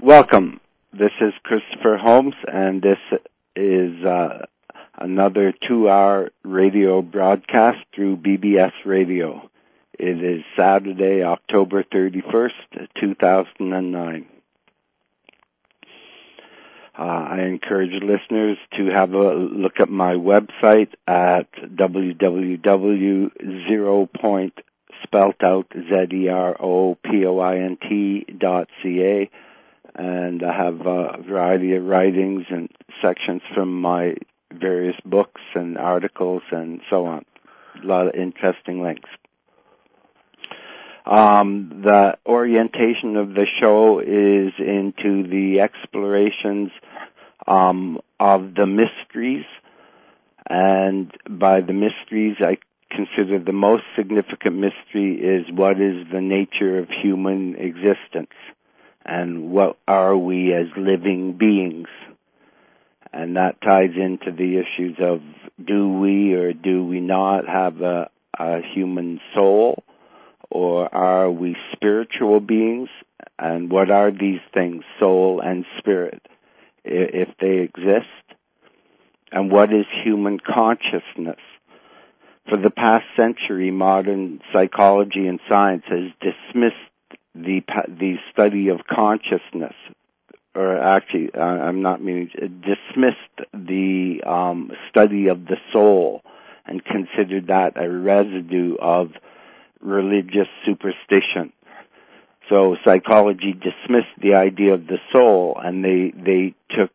Welcome. This is Christopher Holmes, and this is another 2-hour radio broadcast through BBS Radio. It is Saturday, October 31st, 2009. I encourage listeners to have a look at my website at www.zeropoint, spelt out zeropoint.ca, and I have a variety of writings and sections from my various books and articles and so on. A lot of interesting links. The orientation of the show is into the explorations of the mysteries, and by the mysteries I consider the most significant mystery is what is the nature of human existence and what are we as living beings. And that ties into the issues of do we or do we not have a human soul, or are we spiritual beings? And what are these things, soul and spirit, if they exist? And what is human consciousness? For the past century, modern psychology and science has dismissed the study of consciousness, or actually, I'm not meaning dismissed the study of the soul and considered that a residue of religious superstition. So psychology dismissed the idea of the soul, and they took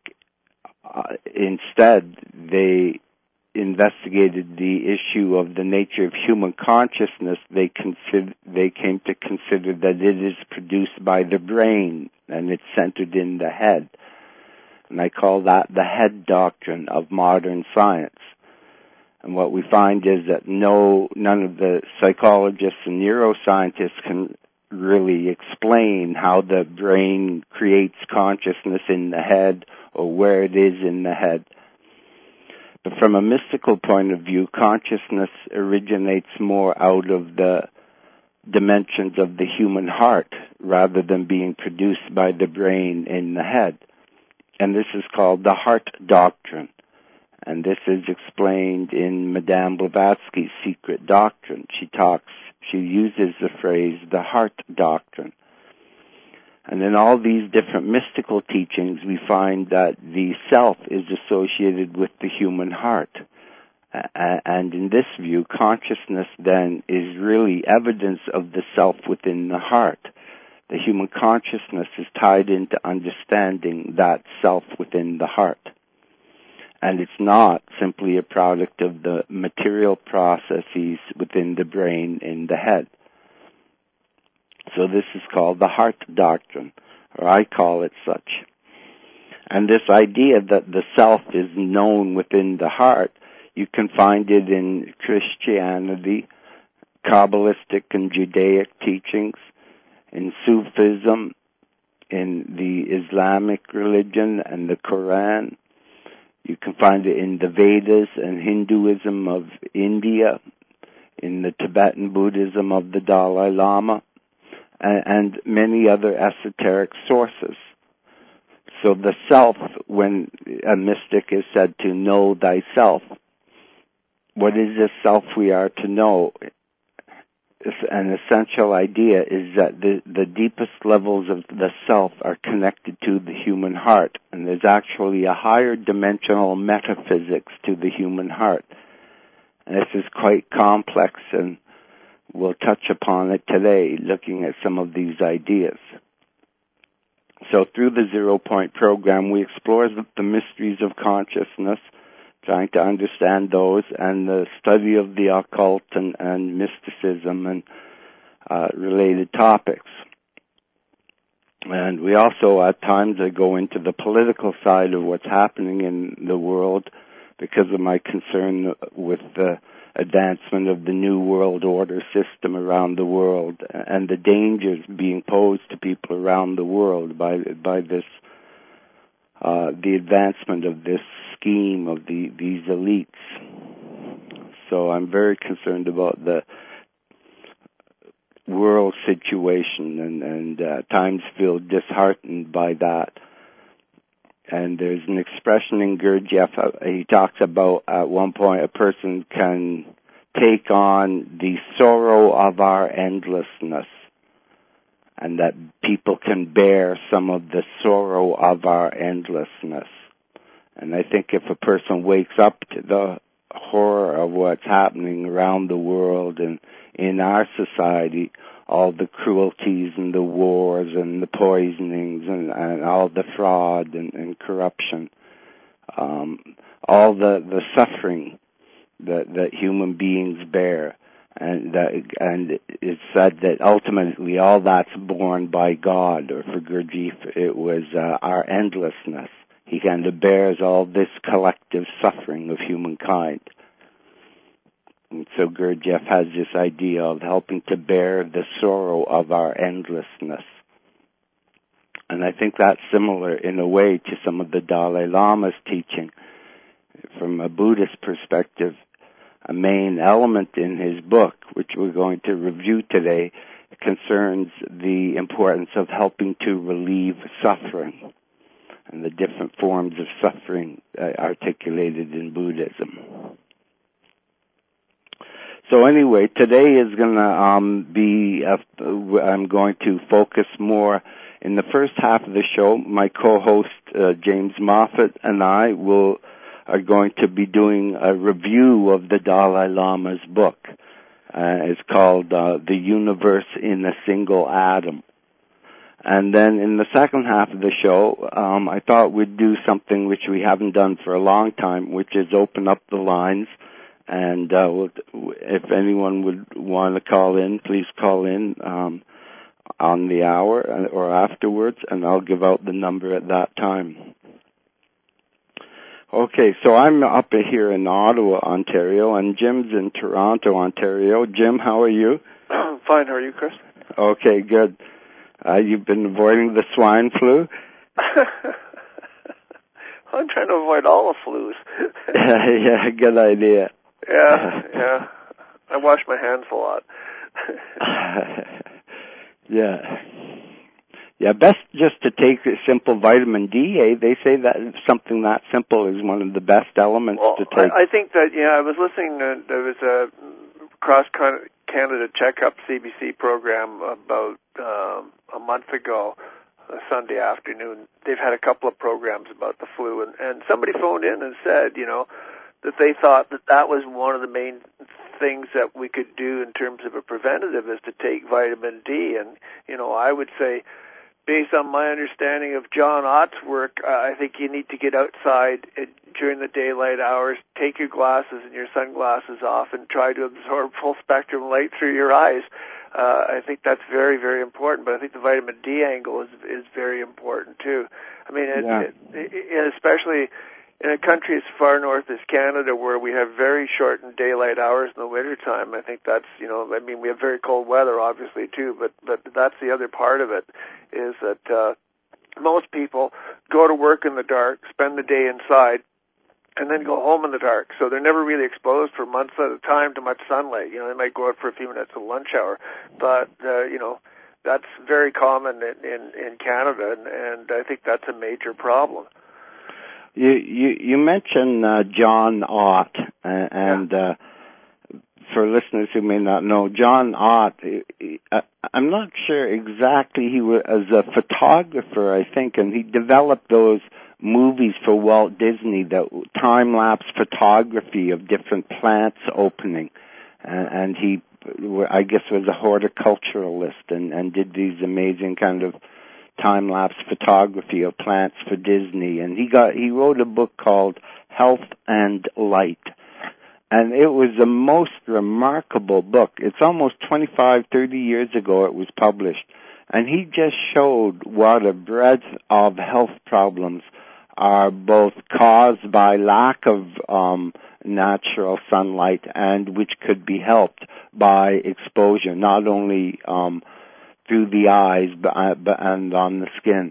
instead they investigated the issue of the nature of human consciousness. They came to consider that it is produced by the brain and it's centered in the head. And I call that the head doctrine of modern science. And what we find is that none of the psychologists and neuroscientists can really explain how the brain creates consciousness in the head or where it is in the head. But from a mystical point of view, consciousness originates more out of the dimensions of the human heart rather than being produced by the brain in the head. And this is called the heart doctrine. And this is explained in Madame Blavatsky's Secret Doctrine. She uses the phrase the heart doctrine. And in all these different mystical teachings, we find that the self is associated with the human heart. And in this view, consciousness then is really evidence of the self within the heart. The human consciousness is tied into understanding that self within the heart. And it's not simply a product of the material processes within the brain in the head. So this is called the heart doctrine, or I call it such. And this idea that the self is known within the heart, you can find it in Christianity, Kabbalistic and Judaic teachings, in Sufism, in the Islamic religion and the Quran. You can find it in the Vedas and Hinduism of India, in the Tibetan Buddhism of the Dalai Lama, and many other esoteric sources. So the self, when a mystic is said to know thyself, what is this self we are to know? An essential idea is that the deepest levels of the self are connected to the human heart, and there's actually a higher dimensional metaphysics to the human heart. And this is quite complex, and we'll touch upon it today, looking at some of these ideas. So through the 0 Point program, we explore the mysteries of consciousness, trying to understand those, and the study of the occult and mysticism and related topics. And we also, at times, go into the political side of what's happening in the world because of my concern with the advancement of the New World Order system around the world and the dangers being posed to people around the world by this the advancement of this scheme of these elites. So I'm very concerned about world situation, and at times feel disheartened by that. And there's an expression in Gurdjieff, he talks about at one point a person can take on the sorrow of our endlessness, and that people can bear some of the sorrow of our endlessness. And I think if a person wakes up to the horror of what's happening around the world and in our society, all the cruelties and the wars and the poisonings and all the fraud and corruption, all the suffering that human beings bear, and it's said that ultimately all that's borne by God, or for Gurdjieff it was our endlessness. He kind of bears all this collective suffering of humankind. And so Gurdjieff has this idea of helping to bear the sorrow of our endlessness. And I think that's similar in a way to some of the Dalai Lama's teaching. From a Buddhist perspective, a main element in his book, which we're going to review today, concerns the importance of helping to relieve suffering and the different forms of suffering articulated in Buddhism. So anyway, today is going to I'm going to focus more in the first half of the show. My co-host James Moffat and I are going to be doing a review of the Dalai Lama's book. It's called The Universe in a Single Atom. And then in the second half of the show, I thought we'd do something which we haven't done for a long time, which is open up the lines. And if anyone would want to call in, please call in on the hour or afterwards, and I'll give out the number at that time. Okay, so I'm up here in Ottawa, Ontario, and Jim's in Toronto, Ontario. Jim, how are you? Fine, how are you, Chris? Okay, good. You've been avoiding the swine flu? I'm trying to avoid all the flus. Yeah, good idea. Yeah. I wash my hands a lot. Yeah, best just to take simple vitamin D. They say that something that simple is one of the best elements to take. I think that, I was listening, there was a cross-Canada checkup CBC program about a month ago, a Sunday afternoon. They've had a couple of programs about the flu, and somebody phoned in and said, that they thought that was one of the main things that we could do in terms of a preventative is to take vitamin D. And, I would say, based on my understanding of John Ott's work, I think you need to get outside during the daylight hours, take your glasses and your sunglasses off, and try to absorb full spectrum light through your eyes. I think that's very, very important, but I think the vitamin D angle is very important too. I mean, especially in a country as far north as Canada, where we have very shortened daylight hours in the wintertime, I think that's, we have very cold weather, obviously, too, but that's the other part of it, is that most people go to work in the dark, spend the day inside, and then go home in the dark. So they're never really exposed for months at a time to much sunlight. They might go out for a few minutes at lunch hour, but, that's very common in Canada, and I think that's a major problem. You mentioned John Ott, and for listeners who may not know, John Ott, I'm not sure exactly, he was a photographer, I think, and he developed those movies for Walt Disney, that time-lapse photography of different plants opening, and he, I guess, was a horticulturalist and did these amazing kind of time-lapse photography of plants for Disney, and he wrote a book called Health and Light, and it was the most remarkable book. It's almost 25, 30 years ago it was published, and he just showed what a breadth of health problems are both caused by lack of natural sunlight, and which could be helped by exposure, not only through the eyes and on the skin.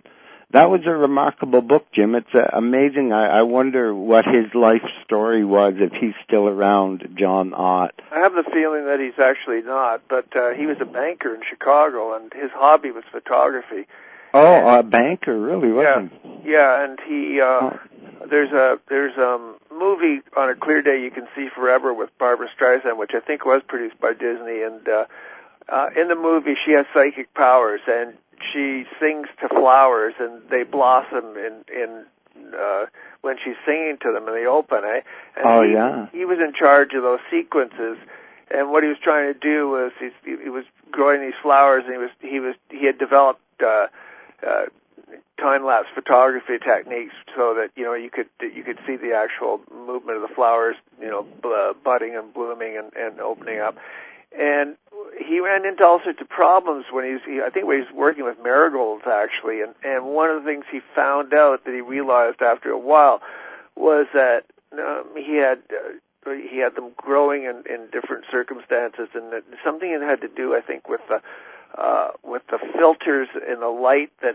That was a remarkable book, Jim. It's amazing. I wonder what his life story was, if he's still around, John Ott. I have the feeling that he's actually not, but he was a banker in Chicago, and his hobby was photography. Oh, a banker, really, wasn't he? Yeah, and he, there's a movie on a clear day you can see forever with Barbra Streisand, which I think was produced by Disney, and in the movie she has psychic powers, and she sings to flowers, and they blossom in when she's singing to them, and they open. And he was in charge of those sequences, and what he was trying to do was he was growing these flowers, and he had developed time-lapse photography techniques so that you could see the actual movement of the flowers, budding and blooming and opening up. And he ran into all sorts of problems when I think when he was working with marigolds, actually. And one of the things he found out that he realized after a while was that he had them growing in different circumstances, and that something that had to do, I think, with the filters in the light that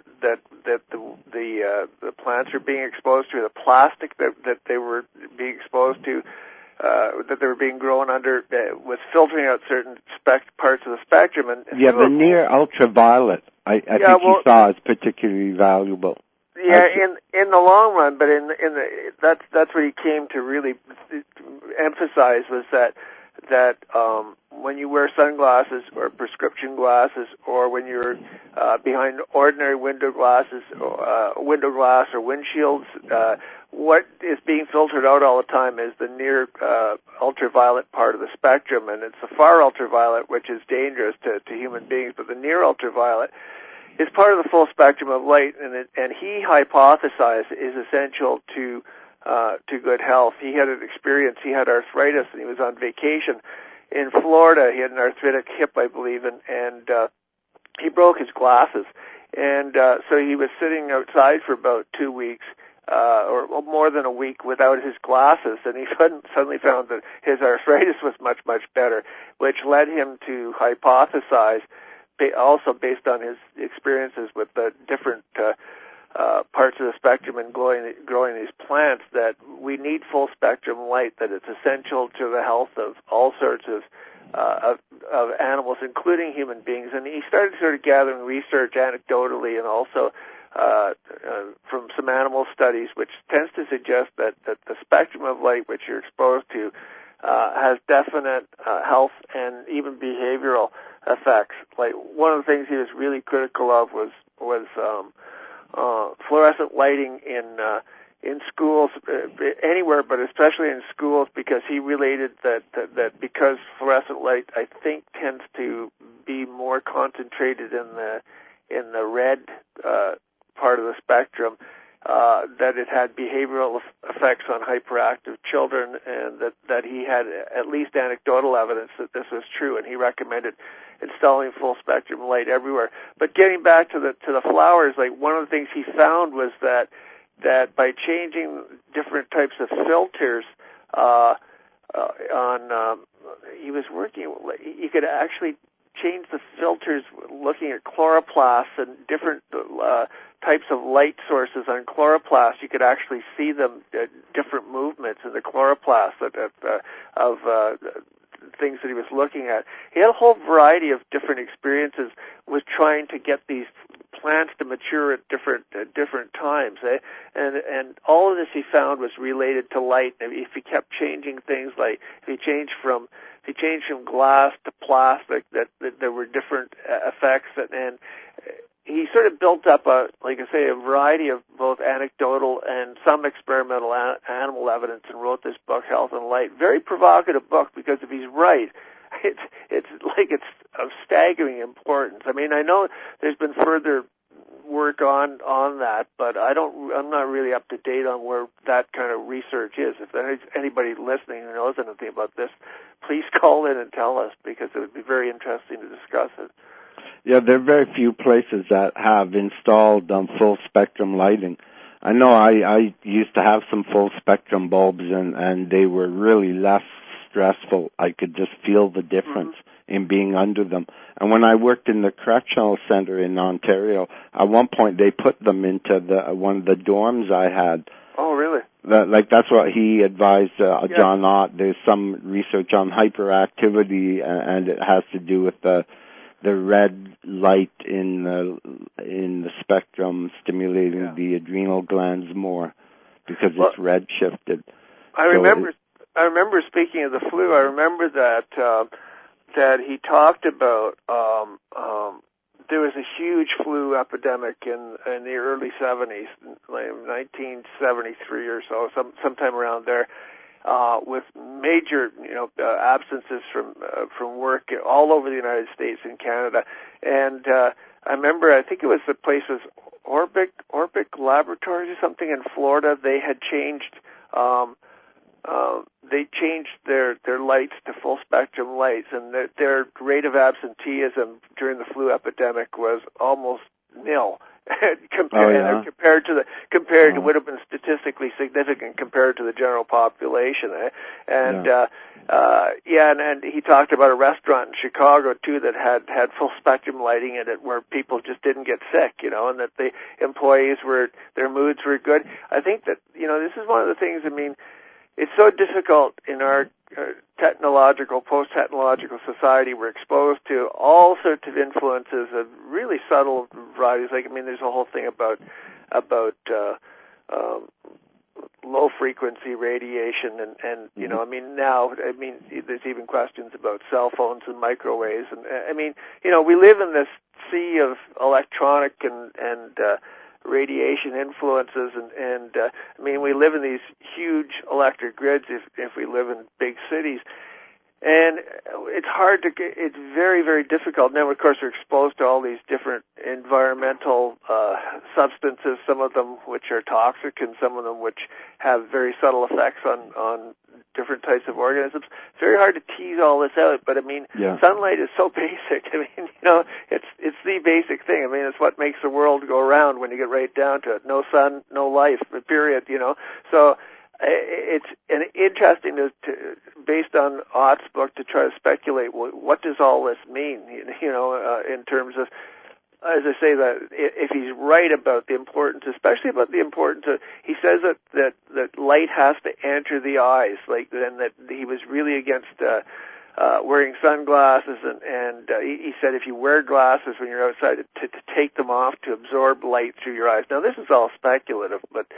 the plants are being exposed to, the plastic that they were being exposed to, that they were being grown under, was filtering out certain parts of the spectrum. And the near ultraviolet, I think he saw as particularly valuable. Yeah, in the long run, but that's what he came to really emphasize, was that when you wear sunglasses or prescription glasses, or when you're behind ordinary window glass or windshields, what is being filtered out all the time is the near ultraviolet part of the spectrum, and it's the far ultraviolet which is dangerous to human beings, but the near ultraviolet is part of the full spectrum of light, and he hypothesized is essential to good health. He had an experience. He had arthritis, and he was on vacation in Florida. He had an arthritic hip, I believe, and he broke his glasses. And so he was sitting outside for about 2 weeks, or more than a week, without his glasses, and he suddenly found that his arthritis was much, much better, which led him to hypothesize, also based on his experiences with the different parts of the spectrum and growing these plants, that we need full spectrum light, that it's essential to the health of all sorts of animals, including human beings. And he started sort of gathering research anecdotally and also from some animal studies, which tends to suggest that the spectrum of light which you're exposed to has definite health and even behavioral effects. Like, one of the things he was really critical of was fluorescent lighting in schools, anywhere, but especially in schools, because he related that because fluorescent light, I think, tends to be more concentrated in the red part of the spectrum, that it had behavioral effects on hyperactive children, and that he had at least anecdotal evidence that this was true, and he recommended installing full spectrum light everywhere. But getting back to the flowers, like, one of the things he found was that by changing different types of filters he was working, you could actually change the filters looking at chloroplasts and different types of light sources on chloroplasts. You could actually see them, different movements in the chloroplasts of things that he was looking at. He had a whole variety of different experiences with trying to get these plants to mature at different times, and all of this he found was related to light. If he kept changing things, like if he changed from glass to plastic, that there were different effects, and he sort of built up a variety of both anecdotal and some experimental animal evidence, and wrote this book, Health and Light. Very provocative book, because if he's right, it's of staggering importance. I mean, I know there's been further work on that, but I'm not really up to date on where that kind of research is. If there's anybody listening who knows anything about this, please call in and tell us, because it would be very interesting to discuss it. Yeah, there are very few places that have installed full spectrum lighting. I know I used to have some full spectrum bulbs, and they were really less stressful. I could just feel the difference. in being under them. And when I worked in the correctional center in Ontario, at one point they put them into one of the dorms I had. Oh, really? That's what he advised John Ott. There's some research on hyperactivity, and it has to do with the red light in the spectrum stimulating the adrenal glands more because it's red shifted. I remember speaking of the flu. I remember that he talked about there was a huge flu epidemic in the early 70s, like 1973 or so, sometime around there, with major, absences from work all over the United States and Canada. And I remember, I think it was the place was Orbic Laboratories or something in Florida. They had changed their lights to full spectrum lights, and their rate of absenteeism during the flu epidemic was almost nil. Compared to would have been statistically significant compared to the general population, and he talked about a restaurant in Chicago too that had full spectrum lighting in it where people just didn't get sick, and that the employees their moods were good. I think that this is one of the things. I mean, it's so difficult in our post-technological society. We're exposed to all sorts of influences of really subtle varieties. There's a whole thing about low-frequency radiation, and there's even questions about cell phones and microwaves. And we live in this sea of electronic and radiation influences, and we live in these huge electric grids if we live in big cities, and it's very, very difficult. Now, of course, we're exposed to all these different environmental substances, some of them which are toxic and some of them which have very subtle effects on different types of organisms. It's very hard to tease all this out, but sunlight is so basic. It's the basic thing. It's what makes the world go round when you get right down to it. No sun, no life, period, So it's interesting to based on Ott's book, to try to speculate what does all this mean, in terms of, as I say, that if he's right about the importance, especially about the importance of, he says that light has to enter the eyes, and that he was really against wearing sunglasses, and he said if you wear glasses when you're outside, to take them off to absorb light through your eyes. Now, this is all speculative, but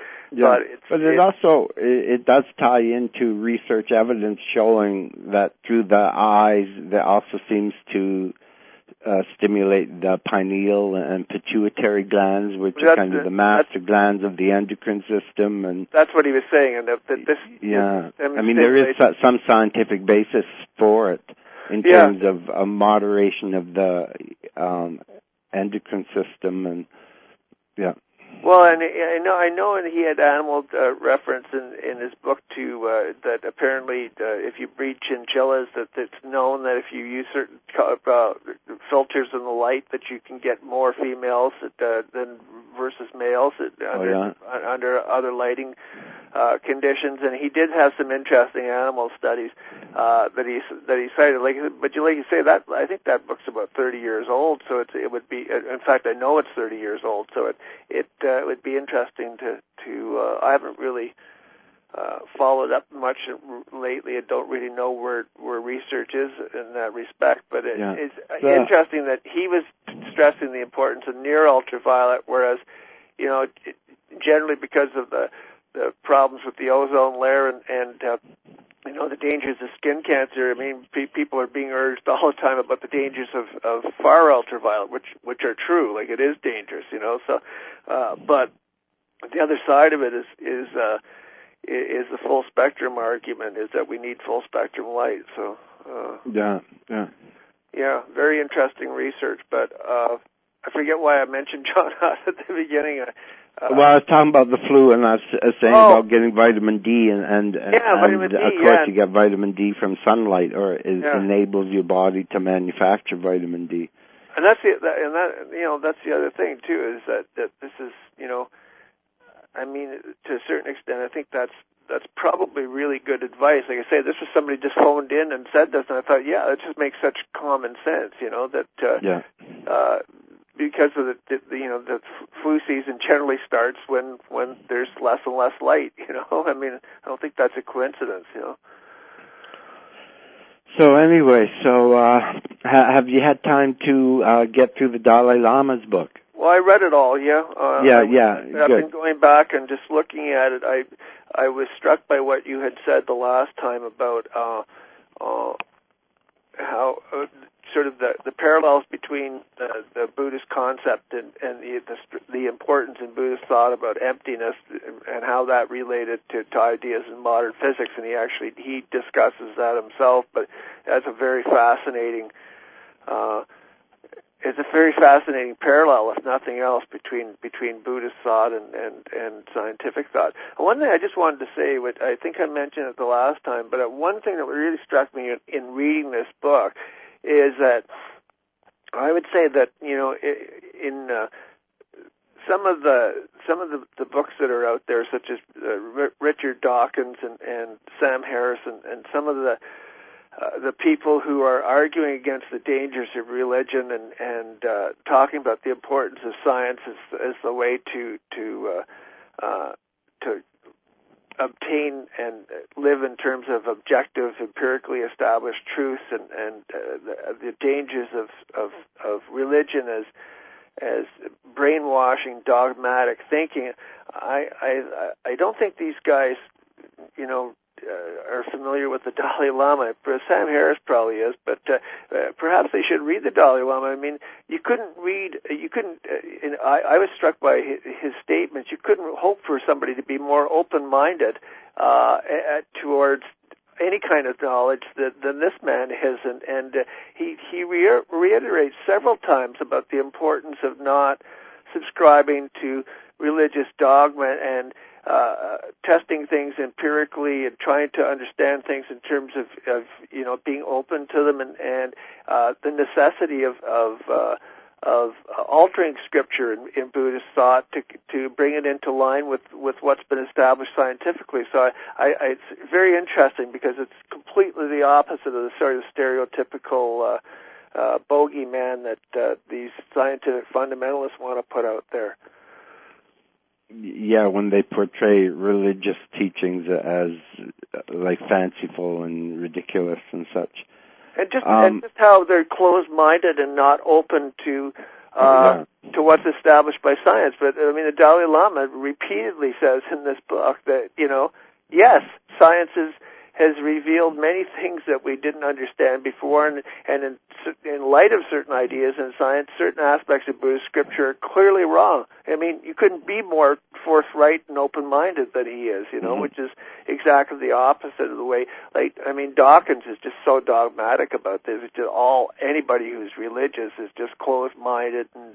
it does tie into research evidence showing that through the eyes, there also seems to stimulate the pineal and pituitary glands, which are kind of the master glands of the endocrine system, and that's what he was saying. And there is some scientific basis for it in terms of a moderation of the endocrine system, and Well, and I know, and he had animal reference in his book to that apparently if you breed chinchillas, that it's known that if you use certain filters in the light, that you can get more females than versus males under other lighting conditions. And he did have some interesting animal studies that he cited. But like you say, that I think that book's about 30 years old, so it would be. In fact, I know it's 30 years old, so it would be interesting to I haven't really followed up much lately. I don't really know where research is in that respect, but it's interesting that he was stressing the importance of near ultraviolet, whereas generally because of the problems with the ozone layer and the dangers of skin cancer. People are being urged all the time about the dangers of far ultraviolet, which are true. Like, it is dangerous, So, but the other side of it is the full spectrum argument. Is that we need full spectrum light. So. Very interesting research. But I forget why I mentioned John Ott at the beginning. I was talking about the flu, and I was saying about getting vitamin D, and vitamin D, of course you get vitamin D from sunlight, or it enables your body to manufacture vitamin D. And that's the other thing too, is that this is to a certain extent, I think that's that's probably really good advice. Like I say, this was somebody just phoned in and said this, and I thought, yeah, it just makes such common sense, that because of the flu season generally starts when there's less and less light. I mean, I don't think that's a coincidence. So anyway, have you had time to get through the Dalai Lama's book? Well, I read it all. Yeah. I've been going back and just looking at it. I was struck by what you had said the last time about how sort of the parallels between the Buddhist concept and the importance in Buddhist thought about emptiness and how that related to ideas in modern physics. And he discusses that himself, but that's a very fascinating. It's a very fascinating parallel, if nothing else, between Buddhist thought and scientific thought. And one thing I just wanted to say, which I think I mentioned it the last time, but one thing that really struck me in reading this book is that I would say that in some of the books that are out there, such as Richard Dawkins and Sam Harris and some of the people who are arguing against the dangers of religion and talking about the importance of science as the way to obtain and live in terms of objective, empirically established truths, and the dangers of religion as brainwashing, dogmatic thinking. I don't think these guys, are familiar with the Dalai Lama. Sam Harris probably is, but perhaps they should read the Dalai Lama. I mean, I was struck by his statements. You couldn't hope for somebody to be more open-minded towards any kind of knowledge than this man is, and he reiterates several times about the importance of not subscribing to religious dogma and testing things empirically and trying to understand things in terms of being open to them and the necessity of altering scripture in Buddhist thought to bring it into line with what's been established scientifically. So it's very interesting because it's completely the opposite of the sort of stereotypical bogeyman that these scientific fundamentalists want to put out there. Yeah, when they portray religious teachings as like fanciful and ridiculous and such. And just how they're closed-minded and not open to what's established by science. But I mean, the Dalai Lama repeatedly says in this book that yes, science has revealed many things that we didn't understand before, and in light of certain ideas in science, certain aspects of Buddhist scripture are clearly wrong. I mean, you couldn't be more forthright and open-minded than he is, which is exactly the opposite of the way. Dawkins is just so dogmatic about this. It's just anybody who's religious is just closed-minded and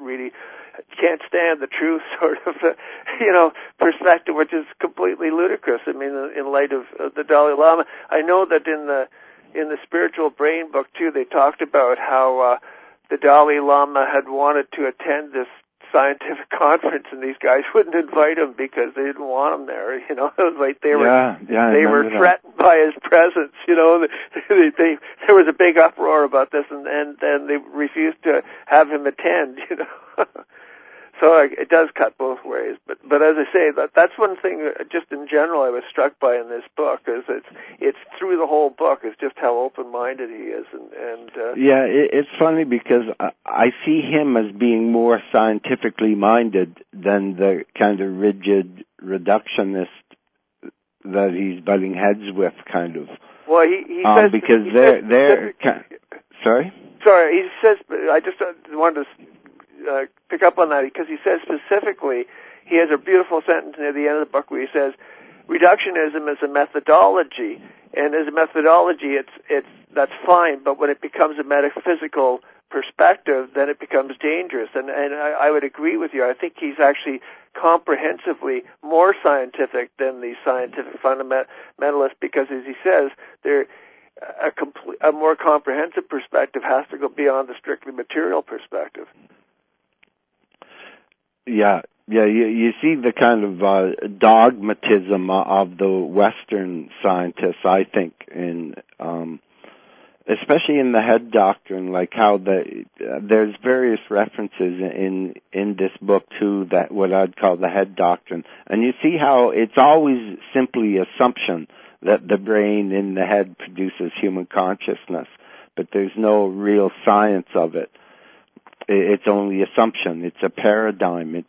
can't stand the truth sort of, perspective, which is completely ludicrous. I mean, in light of the Dalai Lama, I know that in the Spiritual Brain book too, they talked about how the Dalai Lama had wanted to attend this scientific conference, and these guys wouldn't invite him because they didn't want him there. It was like they were threatened by his presence. There was a big uproar about this, and they refused to have him attend. So it does cut both ways. But as I say, that's one thing just in general I was struck by in this book, is it's through the whole book, is just how open-minded he is. It's funny because I see him as being more scientifically minded than the kind of rigid reductionist that he's butting heads with, kind of. Well, he says... Because they're sorry? Sorry, he says... I just wanted to... pick up on that, because he says specifically, he has a beautiful sentence near the end of the book where he says, reductionism is a methodology, and as a methodology, that's fine, but when it becomes a metaphysical perspective, then it becomes dangerous. And I would agree with you. I think he's actually comprehensively more scientific than the scientific fundamentalists, because, as he says, a more comprehensive perspective has to go beyond the strictly material perspective. Yeah, Yeah, you see the kind of dogmatism of the Western scientists, I think, in especially in the head doctrine, like how there's various references in this book to that what I'd call the head doctrine, and you see how it's always simply assumption that the brain in the head produces human consciousness, but there's no real science of it. It's only assumption. It's a paradigm.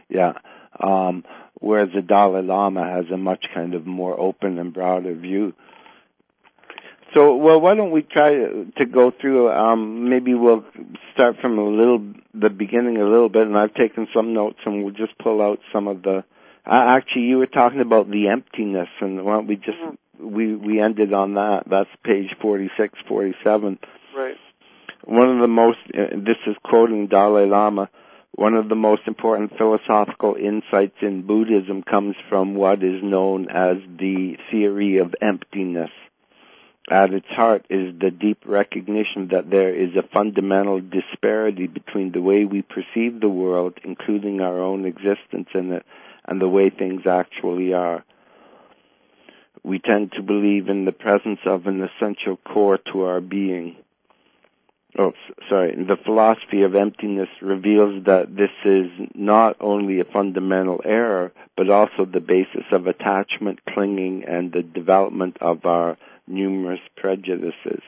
Whereas the Dalai Lama has a much kind of more open and broader view. So, well, why don't we try to go through, maybe we'll start from the beginning a little bit, and I've taken some notes, and we'll just pull out some of the, actually, you were talking about the emptiness, and why don't we just, we ended on that. That's page 46, 47. Right. One of the most, this is quoting Dalai Lama, one of the most important philosophical insights in Buddhism comes from what is known as the theory of emptiness. At its heart is the deep recognition that there is a fundamental disparity between the way we perceive the world, including our own existence in it, and the way things actually are. We tend to believe in the presence of an essential core to our being. The philosophy of emptiness reveals that this is not only a fundamental error, but also the basis of attachment, clinging, and the development of our numerous prejudices.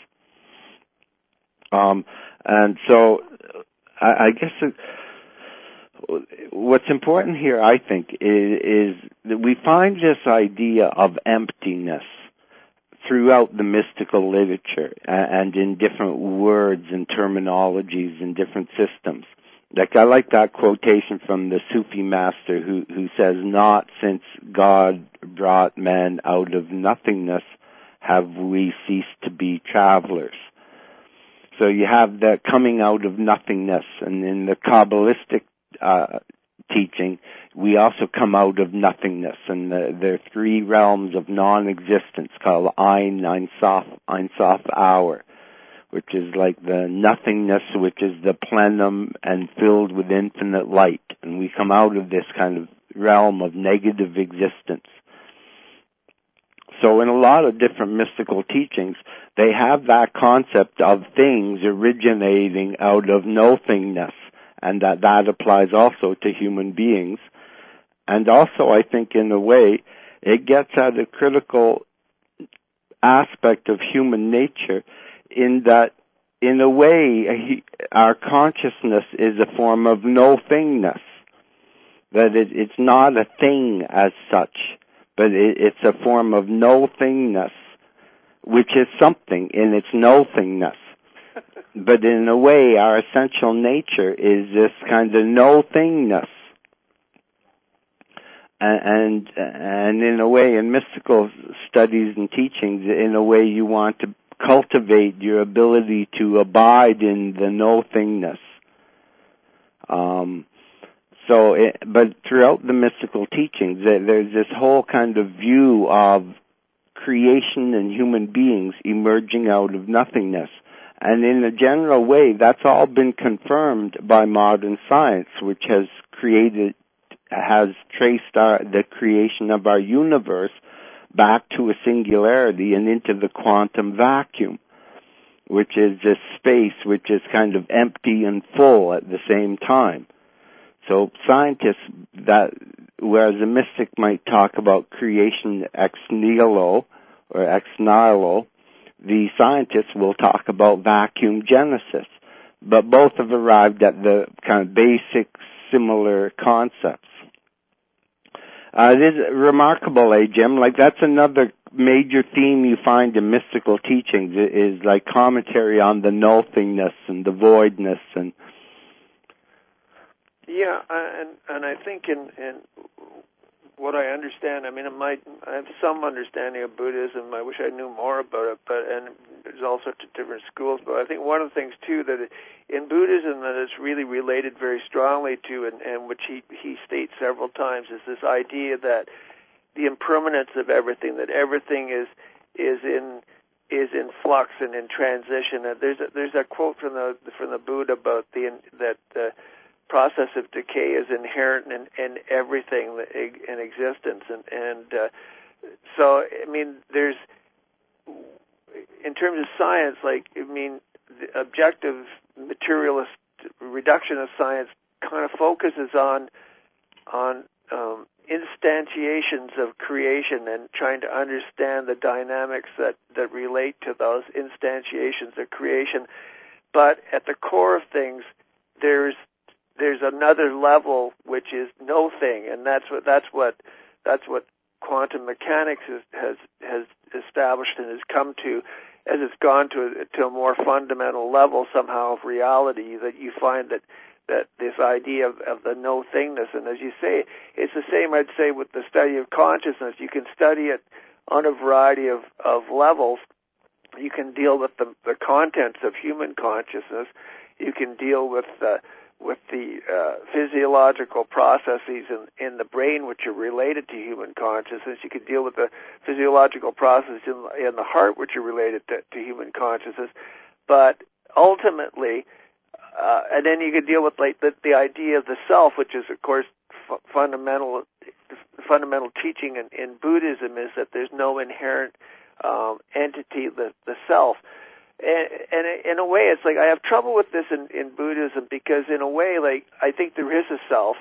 And so, I guess what's important here, I think, is that we find this idea of emptiness throughout the mystical literature and in different words and terminologies and different systems. Like, I like that quotation from the Sufi master who says, "Not since God brought men out of nothingness have we ceased to be travelers." So you have the coming out of nothingness, and in the Kabbalistic teaching, we also come out of nothingness, and there are three realms of non-existence called Ein Sof hour, which is like the nothingness, which is the plenum and filled with infinite light, and we come out of this kind of realm of negative existence. So in a lot of different mystical teachings, they have that concept of things originating out of nothingness, and that applies also to human beings. And also, I think, in a way, it gets at a critical aspect of human nature in that, in a way, our consciousness is a form of nothingness. That it's not a thing as such, but it's a form of nothingness, which is something in its nothingness. But in a way, our essential nature is this kind of nothingness. And in a way, in mystical studies and teachings, in a way you want to cultivate your ability to abide in the nothingness. But throughout the mystical teachings, there's this whole kind of view of creation and human beings emerging out of nothingness. And in a general way, that's all been confirmed by modern science, which has traced the creation of our universe back to a singularity and into the quantum vacuum, which is this space which is kind of empty and full at the same time. So scientists, whereas a mystic might talk about creation ex nihilo or ex nihilo, the scientists will talk about vacuum genesis. But both have arrived at the kind of basic, similar concepts. It is remarkable, Jim. Like, that's another major theme you find in mystical teachings, is like commentary on the nothingness and the voidness and... Yeah, and I think in what I understand, I mean, I have some understanding of Buddhism. I wish I knew more about it, and there's all sorts of different schools. But I think one of the things too that in Buddhism that is really related very strongly to, and which he states several times, is this idea that the impermanence of everything, that everything is in flux and in transition. And there's a quote from the Buddha about process of decay is inherent in everything in existence, and so I mean, there's, in terms of science, like, I mean, the objective materialist reductionist science kind of focuses on instantiations of creation and trying to understand the dynamics that relate to those instantiations of creation. But at the core of things, there's another level which is no thing, and that's what quantum mechanics has established and has come to, as it's gone to a more fundamental level somehow of reality, that you find that this idea of the no thingness. And as you say, it's the same, I'd say, with the study of consciousness. You can study it on a variety of levels. You can deal with the contents of human consciousness. You can deal with the physiological processes in the brain which are related to human consciousness. You can deal with the physiological processes in the heart which are related to human consciousness. But ultimately, and then you could deal with like the idea of the self, which is, of course, fundamental teaching in Buddhism, is that there's no inherent entity, the self. And in a way, it's like I have trouble with this in Buddhism, because in a way, like, I think there is a self,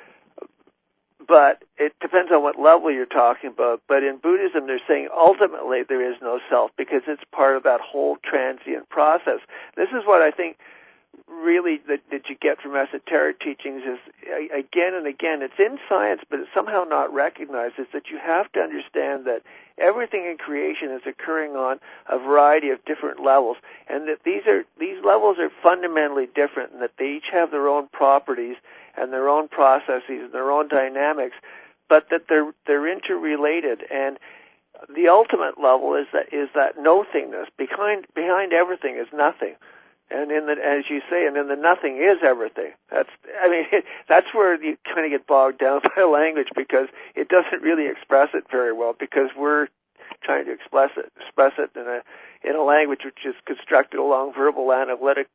but it depends on what level you're talking about. But in Buddhism, they're saying ultimately there is no self, because it's part of that whole transient process. This is what I think really that you get from esoteric teachings is, again and again, it's in science, but it's somehow not recognized, is that you have to understand that everything in creation is occurring on a variety of different levels, and that these levels are fundamentally different, and that they each have their own properties and their own processes and their own dynamics, but that they're interrelated. And the ultimate level is that no-thingness. Behind everything is nothing. And as you say, and in the nothing is everything. That's where you kind of get bogged down by language, because it doesn't really express it very well, because we're trying to express it in a language which is constructed along verbal analytic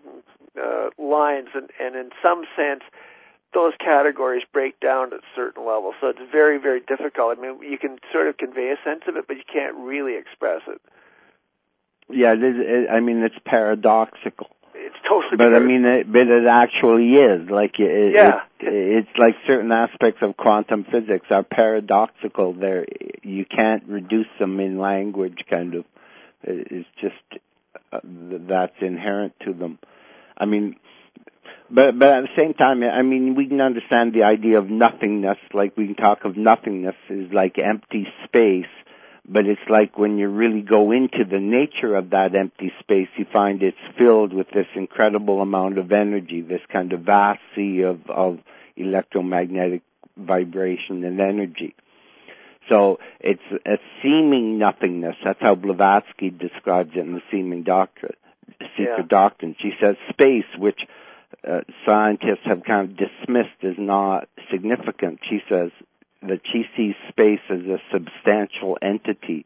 lines, and in some sense, those categories break down at certain levels. So it's very, very difficult. I mean, you can sort of convey a sense of it, but you can't really express it. Yeah, it's paradoxical. It's totally. But but it actually is. Like it's like certain aspects of quantum physics are paradoxical. You can't reduce them in language. Kind of, it's just that's inherent to them. I mean, but at the same time, I mean, we can understand the idea of nothingness. Like we can talk of nothingness is like empty space. But it's like when you really go into the nature of that empty space, you find it's filled with this incredible amount of energy, this kind of vast sea of electromagnetic vibration and energy. So it's a seeming nothingness. That's how Blavatsky describes it in the Seeming Doctrine, Secret Doctrine. She says space, which scientists have kind of dismissed as not significant. She says that she sees space as a substantial entity.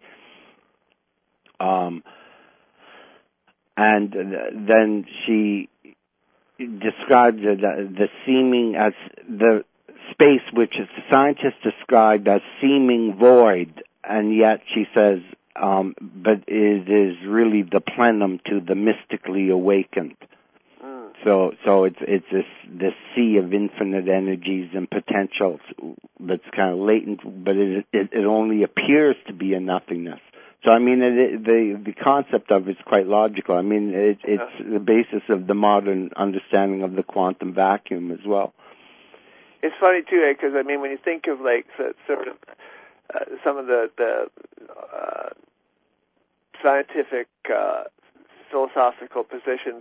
And then she describes the seeming as the space which scientists described as seeming void, and yet she says, but it is really the plenum to the mystically awakened. So it's this sea of infinite energies and potentials that's kind of latent, but it only appears to be a nothingness. So I mean, the concept of it's quite logical. I mean, it's the basis of the modern understanding of the quantum vacuum as well. It's funny too, because I mean, when you think of like sort of some of the scientific philosophical positions,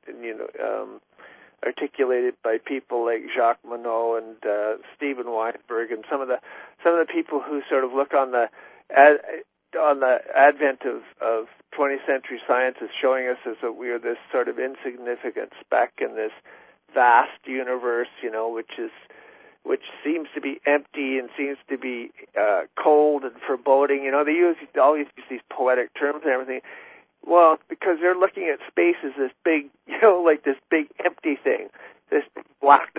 articulated by people like Jacques Monod and Stephen Weinberg, and some of the people who sort of look on the advent of 20th century science as showing us as that we are this sort of insignificant speck in this vast universe, which seems to be empty and seems to be cold and foreboding. They always use these poetic terms and everything. Well, because they're looking at space as this big, like this big empty thing, this blackness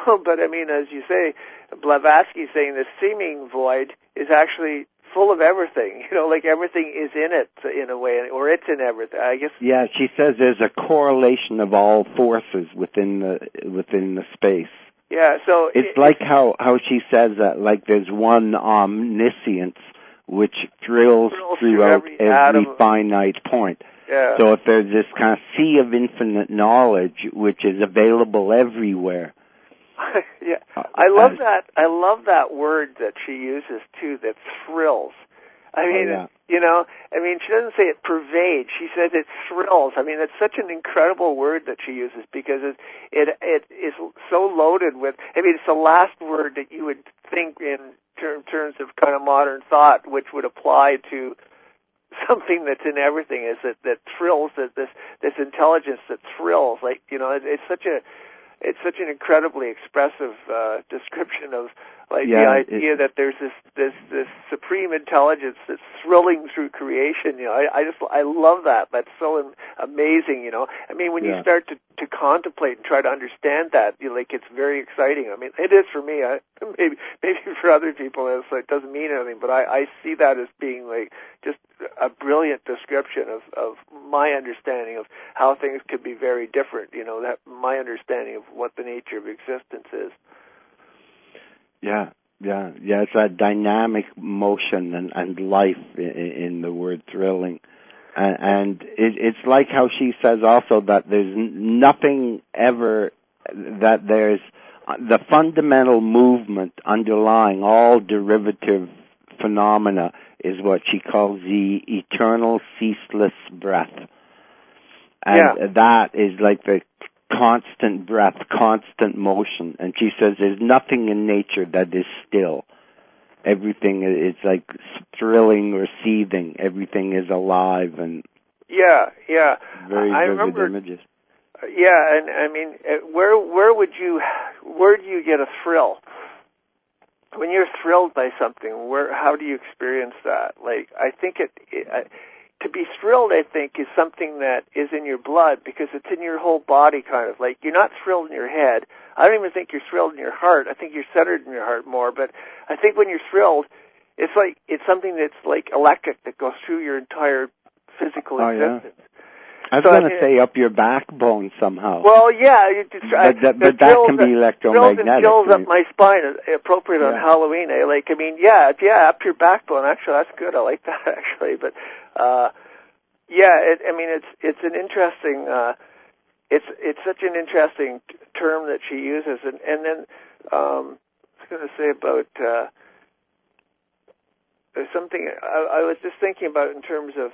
but I mean, as you say, Blavatsky saying the seeming void is actually full of everything. Like everything is in it in a way, or it's in everything. I guess. Yeah, she says there's a correlation of all forces within the space. Yeah, so it's like how she says that, like there's one omniscience which thrills throughout every finite point. Yeah. So if there's this kind of sea of infinite knowledge which is available everywhere. Yeah, I love that. I love that word that she uses too. That thrills. I mean, she doesn't say it pervades. She says it thrills. I mean, it's such an incredible word that she uses because it is so loaded with. I mean, it's the last word that you would think in terms of kind of modern thought, which would apply to something that's in everything. Is that thrills? That this intelligence that thrills. Like it's such an incredibly expressive description of the idea that there's this supreme intelligence that's thrilling through creation. I love that. That's so amazing. I mean, when you start to contemplate and try to understand that, it's very exciting. I mean, it is for me. Maybe for other people it doesn't mean anything, but I see that as being just a brilliant description of my understanding of how things could be very different. That my understanding of what the nature of existence is. Yeah. It's a dynamic motion and life in the word thrilling. And it's like how she says also that there's nothing ever, that there's the fundamental movement underlying all derivative phenomena is what she calls the eternal ceaseless breath. And that is like the constant breath, constant motion. And she says there's nothing in nature that is still. Everything is like thrilling or seething. Everything is alive and very vivid images. Yeah, and I mean, where do you get a thrill? When you're thrilled by something, how do you experience that? I think to be thrilled, I think, is something that is in your blood because it's in your whole body, kind of. You're not thrilled in your head. I don't even think you're thrilled in your heart. I think you're centered in your heart more. But I think when you're thrilled, it's something that's electric that goes through your entire physical existence. Yeah. I was going to say up your backbone somehow. Well, yeah. But that can be electromagnetic. Thrills and chills up my spine is appropriate on Halloween. Up your backbone. Actually, that's good. I like that, actually. But, it's an interesting, it's such an interesting term that she uses. And then, I was going to say about, there's something I was just thinking about in terms of,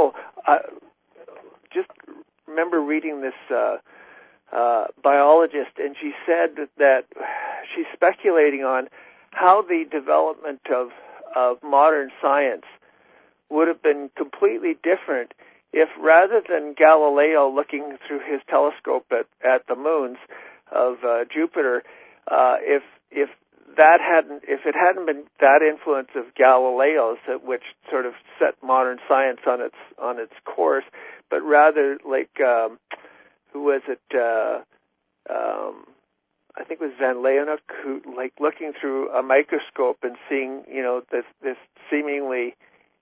just remember reading this biologist, and she said that she's speculating on how the development of modern science would have been completely different if, rather than Galileo looking through his telescope at the moons of Jupiter, if it hadn't been that influence of Galileo's which sort of set modern science on its course, but rather who was it? I think it was Van Leeuwenhoek, who looking through a microscope and seeing this seemingly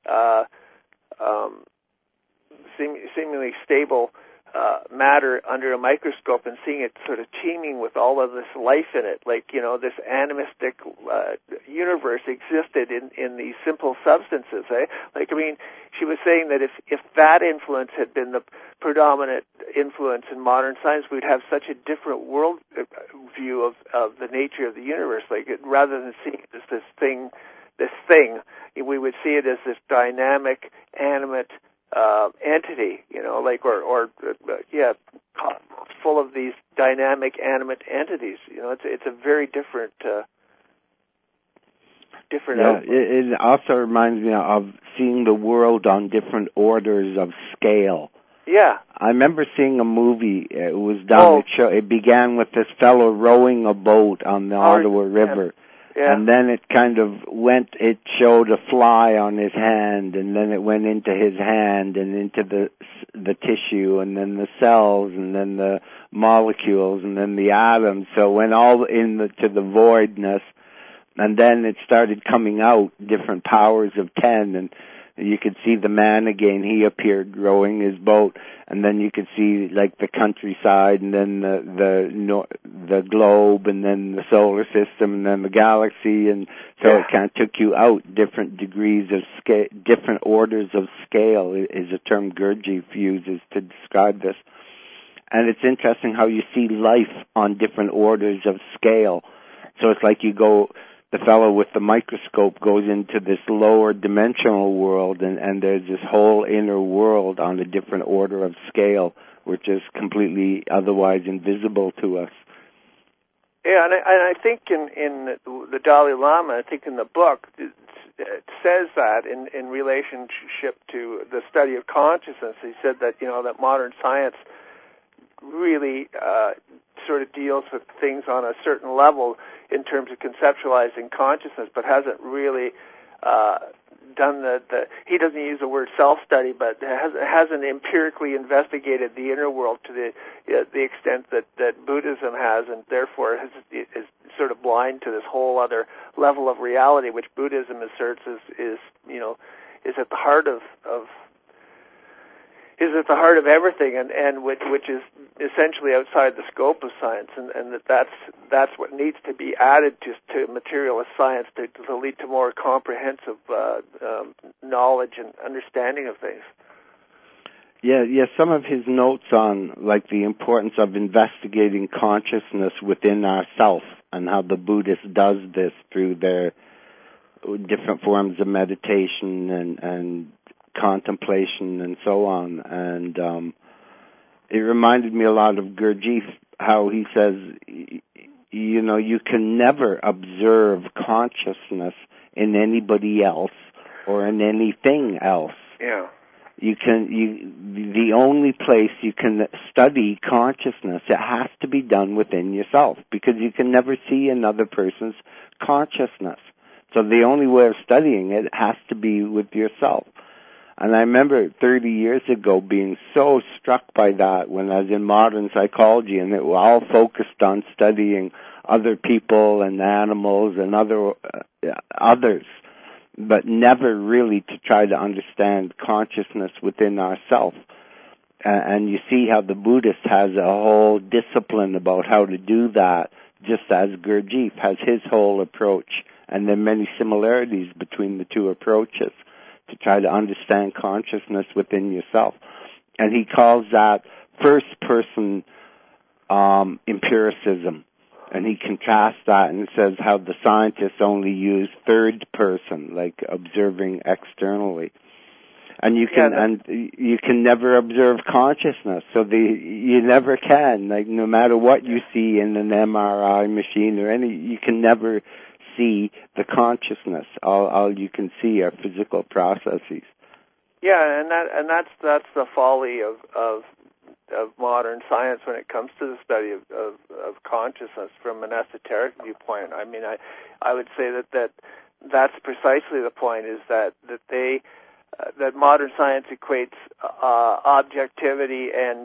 seemingly stable matter under a microscope and seeing it sort of teeming with all of this life in it, this animistic universe existed in these simple substances. She was saying that if that influence had been the predominant influence in modern science, we'd have such a different world view of the nature of the universe. Rather than seeing it as this thing, we would see it as this dynamic, animate entity, full of these dynamic, animate entities. It's a very different outlook. It also reminds me of seeing the world on different orders of scale. Yeah. I remember seeing a movie. It was done. It began with this fellow rowing a boat on the Ottawa River. Yeah. And then it kind of it showed a fly on his hand, and then it went into his hand and into the tissue, and then the cells, and then the molecules and then the atoms. So went all to the voidness, and then it started coming out different powers of 10, and you could see the man again. He appeared rowing his boat, and then you could see like the countryside, and then the globe, and then the solar system, and then the galaxy, and so it kind of took you out different degrees of scale, different orders of scale is a term Gurdjieff uses to describe this. And it's interesting how you see life on different orders of scale. So it's like the fellow with the microscope goes into this lower dimensional world, and there's this whole inner world on a different order of scale, which is completely otherwise invisible to us. Yeah, and I think in the Dalai Lama, I think in the book, it says that in relationship to the study of consciousness. He said that, that modern science really sort of deals with things on a certain level in terms of conceptualizing consciousness, but hasn't really done he doesn't use the word self-study, but hasn't empirically investigated the inner world to the extent that Buddhism has, and therefore is sort of blind to this whole other level of reality, which Buddhism asserts is at the heart of everything, and which is essentially outside the scope of science, and that's what needs to be added to materialist science to lead to more comprehensive knowledge and understanding of things. Yeah. Some of his notes on like the importance of investigating consciousness within ourself, and how the Buddhist does this through their different forms of meditation and contemplation and so on. And it reminded me a lot of Gurdjieff, how he says, you can never observe consciousness in anybody else or in anything else. Yeah. The only place you can study consciousness, it has to be done within yourself, because you can never see another person's consciousness. So the only way of studying it has to be with yourself. And I remember 30 years ago being so struck by that when I was in modern psychology, and it was all focused on studying other people and animals and others, but never really to try to understand consciousness within ourselves. And you see how the Buddhist has a whole discipline about how to do that, just as Gurdjieff has his whole approach. And there are many similarities between the two approaches to try to understand consciousness within yourself. And he calls that first-person empiricism. And he contrasts that and says how the scientists only use third person, like observing externally. And you can never observe consciousness. So you never can. Like no matter what you see in an MRI machine or you can never see the consciousness. All you can see are physical processes. Yeah, and that's the folly of modern science when it comes to the study of consciousness from an esoteric viewpoint. I mean, I would say that's precisely the point, is that modern science equates objectivity and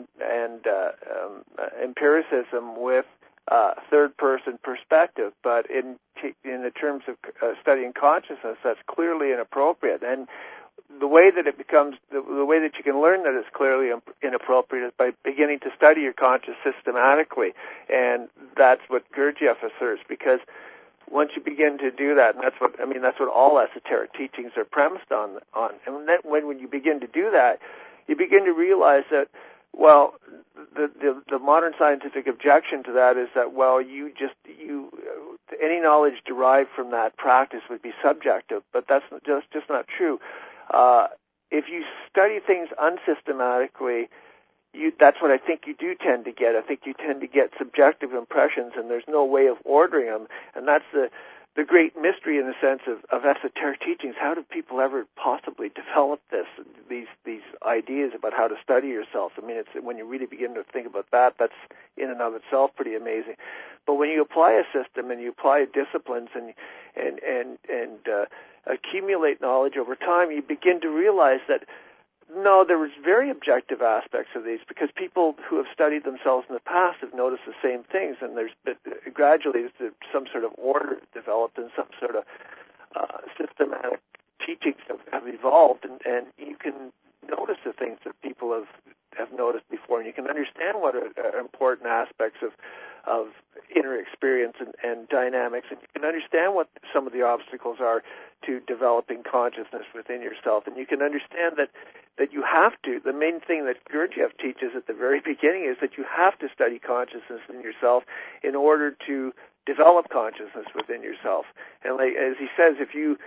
empiricism with third-person perspective, but in the terms of studying consciousness, that's clearly inappropriate. And the way that you can learn that it's clearly inappropriate is by beginning to study your conscious systematically, and that's what Gurdjieff asserts. Because once you begin to do that, and that's what all esoteric teachings are premised on. And then when you begin to do that, you begin to realize that, well, the modern scientific objection to that is that, well, any knowledge derived from that practice would be subjective, but that's just not true. If you study things unsystematically, that's what I think you do tend to get. I think you tend to get subjective impressions, and there's no way of ordering them. And that's the great mystery, in the sense of esoteric teachings. How do people ever possibly develop these ideas about how to study yourself? I mean, it's when you really begin to think about that, that's in and of itself pretty amazing. But when you apply a system and you apply disciplines and accumulate knowledge over time, you begin to realize that No, there was very objective aspects of these because people who have studied themselves in the past have noticed the same things, and there's gradually some sort of order developed and some sort of systematic teachings have evolved, and you can notice the things that people have noticed before, and you can understand what are important aspects of inner experience and dynamics, and you can understand what some of the obstacles are to developing consciousness within yourself, and you can understand that you have to. The main thing that Gurdjieff teaches at the very beginning is that you have to study consciousness in yourself in order to develop consciousness within yourself. And like, as he says, if you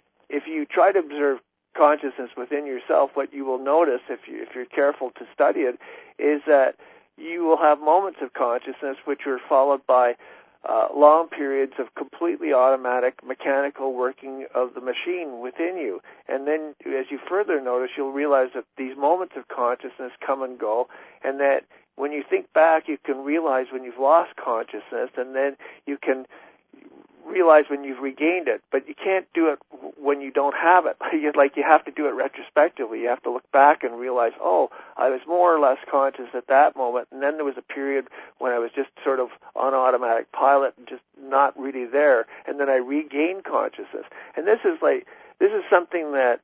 try to observe consciousness within yourself, what you will notice, if you're careful to study it, is that you will have moments of consciousness which are followed by long periods of completely automatic mechanical working of the machine within you. And then as you further notice, you'll realize that these moments of consciousness come and go, and that when you think back, you can realize when you've lost consciousness, and then you can realize when you've regained it, but you can't do it when you don't have it. Like, you have to do it retrospectively. You have to look back and realize, oh, I was more or less conscious at that moment, and then there was a period when I was just sort of on automatic pilot and just not really there, and then I regained consciousness. And this is something that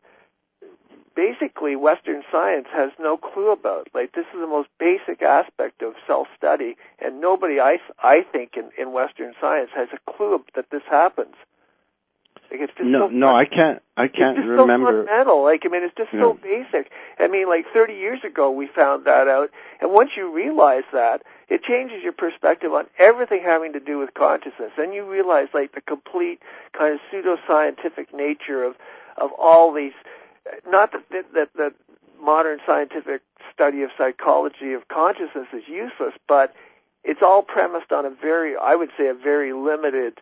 basically Western science has no clue about. Like, this is the most basic aspect of self-study, and nobody, I think, in Western science has a clue that this happens. Like, it's just I can't it's just remember. So fundamental. Like, I mean, it's just so basic. I mean, like 30 years ago we found that out, and once you realize that, it changes your perspective on everything having to do with consciousness. And you realize, like, the complete kind of pseudoscientific nature of all these. Not that modern scientific study of psychology of consciousness is useless, but it's all premised on a very limited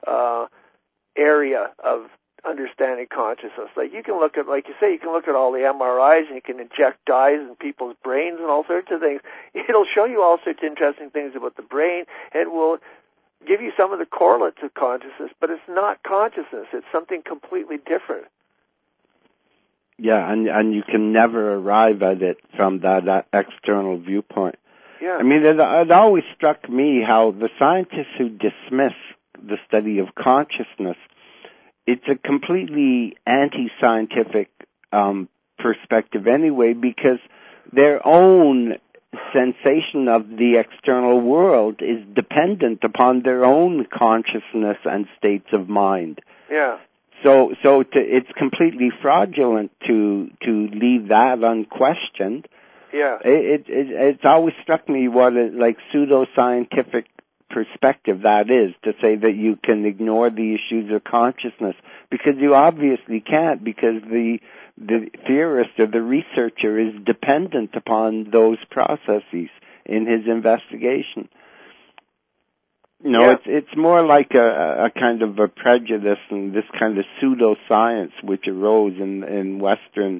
area of understanding consciousness. Like, you can look at, like you say, you can look at all the MRIs and you can inject dyes in people's brains and all sorts of things. It'll show you all sorts of interesting things about the brain. It will give you some of the correlates of consciousness, but it's not consciousness. It's something completely different. Yeah, and you can never arrive at it from that external viewpoint. Yeah. I mean, it always struck me how the scientists who dismiss the study of consciousness, it's a completely anti-scientific perspective anyway, because their own sensation of the external world is dependent upon their own consciousness and states of mind. Yeah. So it's completely fraudulent to leave that unquestioned. Yeah. It's always struck me what like pseudoscientific perspective that is, to say that you can ignore the issues of consciousness, because you obviously can't, because the theorist or the researcher is dependent upon those processes in his investigation. It's more like a kind of a prejudice and this kind of pseudoscience which arose in Western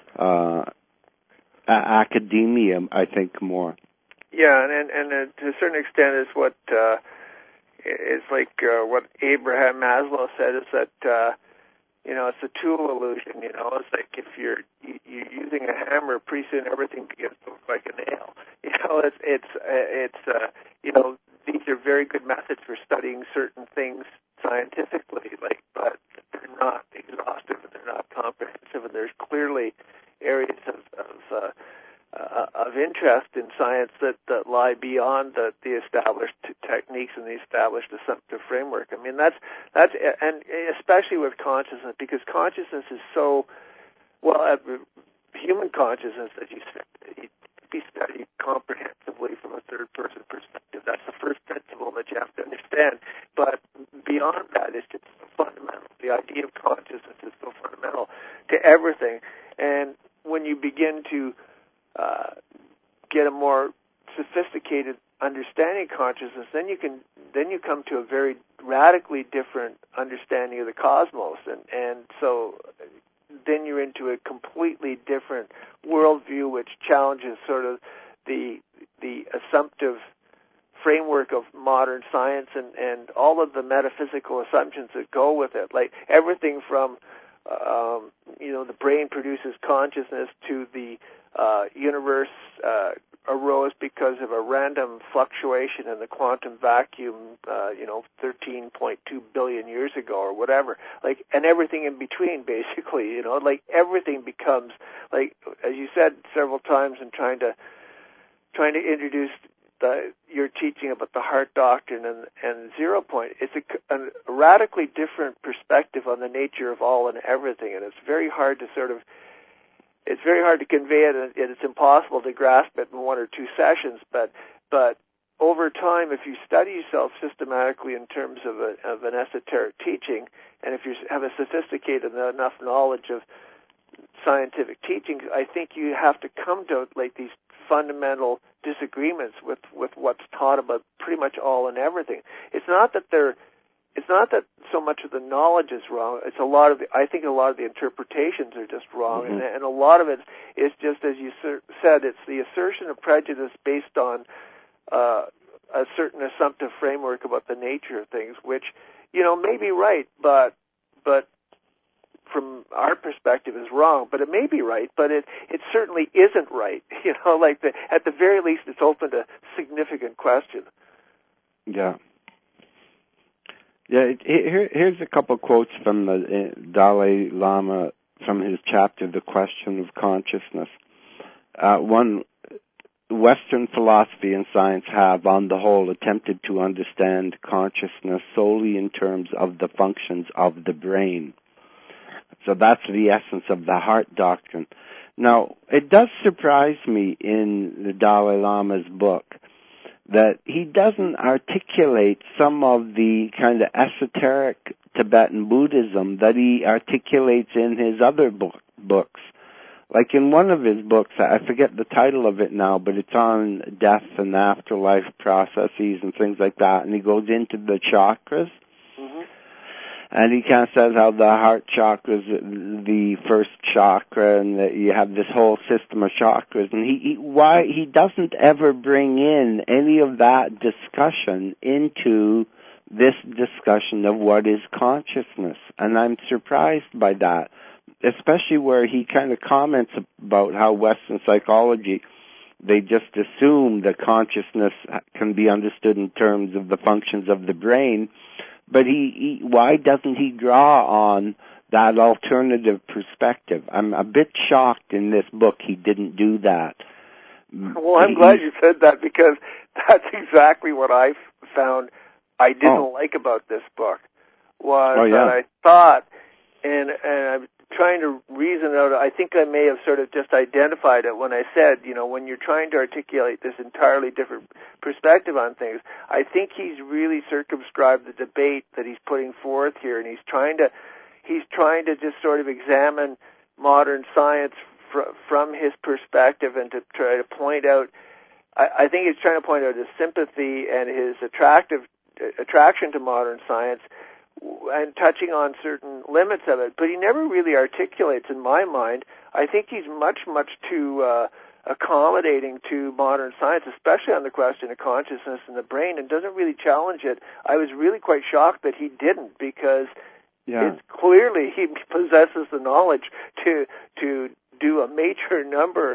academia, I think, more. Yeah, and to a certain extent is what it's like what Abraham Maslow said, is that it's a tool illusion. It's like if you're using a hammer, pretty soon everything begins to look like a nail. These are very good methods for studying certain things scientifically, but they're not exhaustive and they're not comprehensive, and there's clearly areas of interest in science that lie beyond the established techniques and the established assumptive framework. I mean, that's and especially with consciousness, because consciousness is so human consciousness, as you said, be studied comprehensively from a third-person perspective. That's the first principle that you have to understand. But beyond that, it's just so fundamental. The idea of consciousness is so fundamental to everything. And when you begin to get a more sophisticated understanding of consciousness, then you come to a very radically different understanding of the cosmos, and so then you're into a completely different worldview, which challenges sort of the assumptive framework of modern science and all of the metaphysical assumptions that go with it. Like everything from the brain produces consciousness, to the universe arose because of a random fluctuation in the quantum vacuum, 13.2 billion years ago or whatever, and everything in between, basically, everything becomes, as you said several times in trying to introduce your teaching about the heart doctrine and 0 point. It's a radically different perspective on the nature of all and everything, and it's very hard to convey it, and it's impossible to grasp it in one or two sessions. But over time, if you study yourself systematically in terms of an esoteric teaching, and if you have a sophisticated enough knowledge of scientific teachings, I think you have to come to these fundamental disagreements with what's taught about pretty much all and everything. It's not that so much of the knowledge is wrong. It's I think a lot of the interpretations are just wrong, mm-hmm. and a lot of it is just, as you said, it's the assertion of prejudice based on a certain assumptive framework about the nature of things, which may be right, but from our perspective is wrong. But it may be right, but it certainly isn't right. At the very least, it's open to significant question. Yeah. Yeah, here's a couple quotes from the Dalai Lama from his chapter, The Question of Consciousness. One, Western philosophy and science have, on the whole, attempted to understand consciousness solely in terms of the functions of the brain. So that's the essence of the heart doctrine. Now, it does surprise me in the Dalai Lama's book that he doesn't articulate some of the kind of esoteric Tibetan Buddhism that he articulates in his other books. Like in one of his books, I forget the title of it now, but it's on death and afterlife processes and things like that, and he goes into the chakras. And he kind of says how the heart chakra is the first chakra, and that you have this whole system of chakras. And he doesn't ever bring in any of that discussion into this discussion of what is consciousness. And I'm surprised by that, especially where he kind of comments about how Western psychology, they just assume that consciousness can be understood in terms of the functions of the brain. But why doesn't he draw on that alternative perspective? I'm a bit shocked in this book he didn't do that. Well, I'm glad you said that, because that's exactly what I found I didn't like about this book. That I thought, and I'm trying to reason out, I think I may have sort of just identified it when I said, when you're trying to articulate this entirely different perspective on things, I think he's really circumscribed the debate that he's putting forth here, and he's trying to just sort of examine modern science from his perspective, and to try to point out, I think he's trying to point out his sympathy and his attraction to modern science, and touching on certain limits of it, but he never really articulates, in my mind. I think he's much, much too accommodating to modern science, especially on the question of consciousness and the brain, and doesn't really challenge it. I was really quite shocked that he didn't, because it's clearly he possesses the knowledge to do a major number.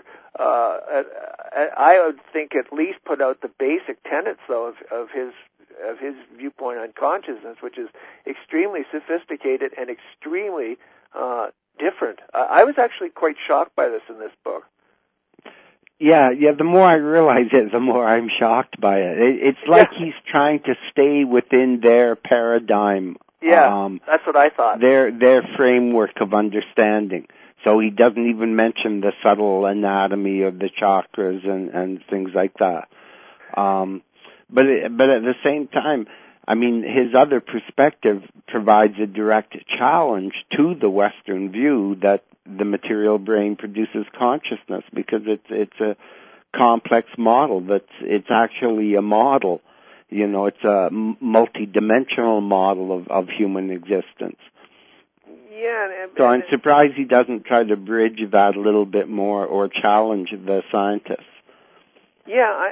I would think at least put out the basic tenets, though, of his viewpoint on consciousness, which is extremely sophisticated and extremely different. I was actually quite shocked by this in this book. Yeah, the more I realize it, the more I'm shocked by it. It's like he's trying to stay within their paradigm. Yeah, that's what I thought. Their framework of understanding. So he doesn't even mention the subtle anatomy of the chakras and things like that. But at the same time, I mean, his other perspective provides a direct challenge to the Western view that the material brain produces consciousness, because it's a complex model. It's actually a model. It's a multi-dimensional model of human existence. Yeah. So I'm surprised he doesn't try to bridge that a little bit more or challenge the scientists. Yeah,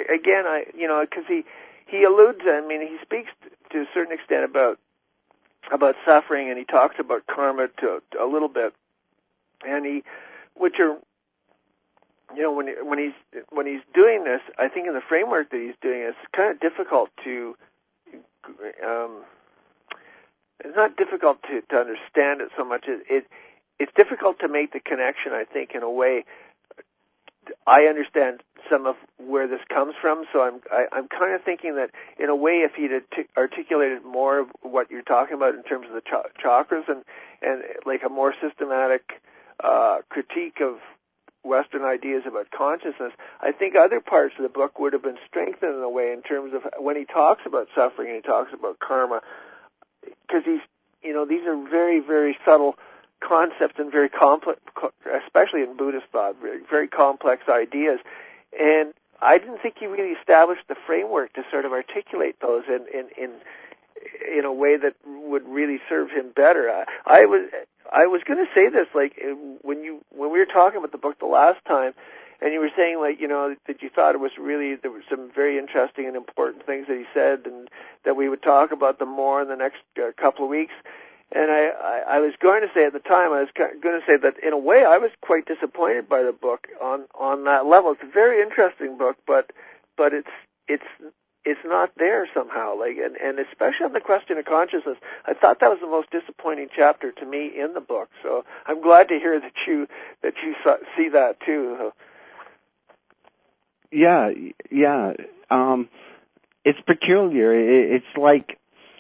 because he alludes, he speaks to a certain extent about about suffering, and he talks about karma a little bit, and which are, you know, when he's doing this, I think in the framework that he's doing, it's kind of difficult to, it's not difficult to understand it so much. It's difficult to make the connection, I think, in a way. I understand some of where this comes from, so I'm kind of thinking that in a way, if he'd articulated more of what you're talking about in terms of the chakras and like a more systematic critique of Western ideas about consciousness, I think other parts of the book would have been strengthened in a way in terms of when he talks about suffering and he talks about karma, because these are very, very subtle concepts and very complex, especially in Buddhist thought, very, very complex ideas. And I didn't think he really established the framework to sort of articulate those in a way that would really serve him better. I was going to say this, like when we were talking about the book the last time, and you were saying, like, you know, that you thought it was really, there were some very interesting and important things that he said, and that we would talk about them more in the next couple of weeks. And I was going to say at the time, I was going to say that in a way I was quite disappointed by the book on that level. It's a very interesting book, but it's not there somehow. Like, and especially on the question of consciousness, I thought that was the most disappointing chapter to me in the book. So I'm glad to hear that you see that too. Yeah. It's peculiar. It's like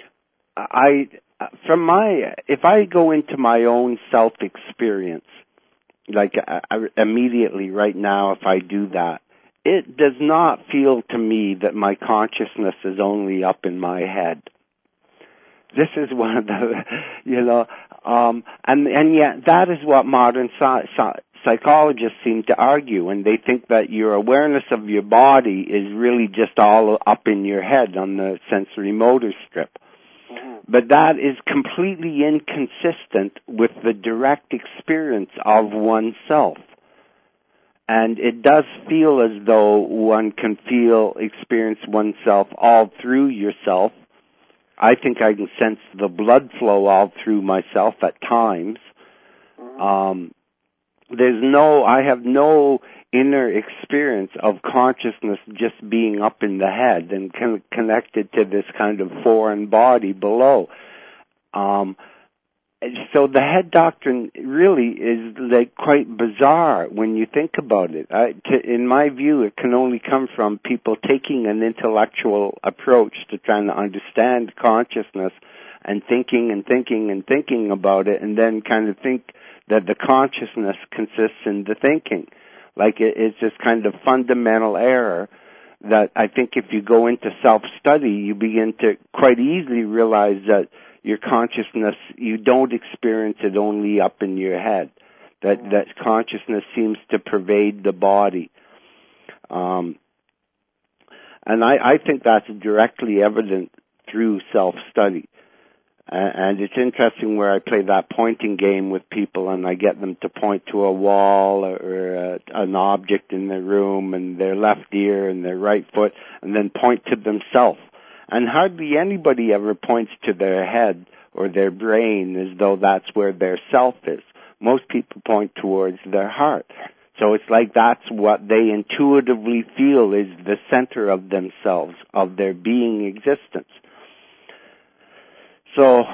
if I go into my own self-experience, like immediately right now, if I do that, it does not feel to me that my consciousness is only up in my head. This is one of the, and yet that is what modern psychologists seem to argue, and they think that your awareness of your body is really just all up in your head on the sensory motor strip. But that is completely inconsistent with the direct experience of oneself. And it does feel as though one can experience oneself all through yourself. I think I can sense the blood flow all through myself at times. I have no inner experience of consciousness just being up in the head and connected to this kind of foreign body below. So the head doctrine really is like quite bizarre when you think about it. In my view, it can only come from people taking an intellectual approach to trying to understand consciousness and thinking about it, and then kind of think that the consciousness consists in the thinking. Like it's this kind of fundamental error that I think if you go into self-study, you begin to quite easily realize that your consciousness, you don't experience it only up in your head. That consciousness seems to pervade the body. And I think that's directly evident through self-study. And it's interesting where I play that pointing game with people and I get them to point to a wall or an object in the room and their left ear and their right foot and then point to themselves. And hardly anybody ever points to their head or their brain as though that's where their self is. Most people point towards their heart. So it's like that's what they intuitively feel is the center of themselves, of their being existence. So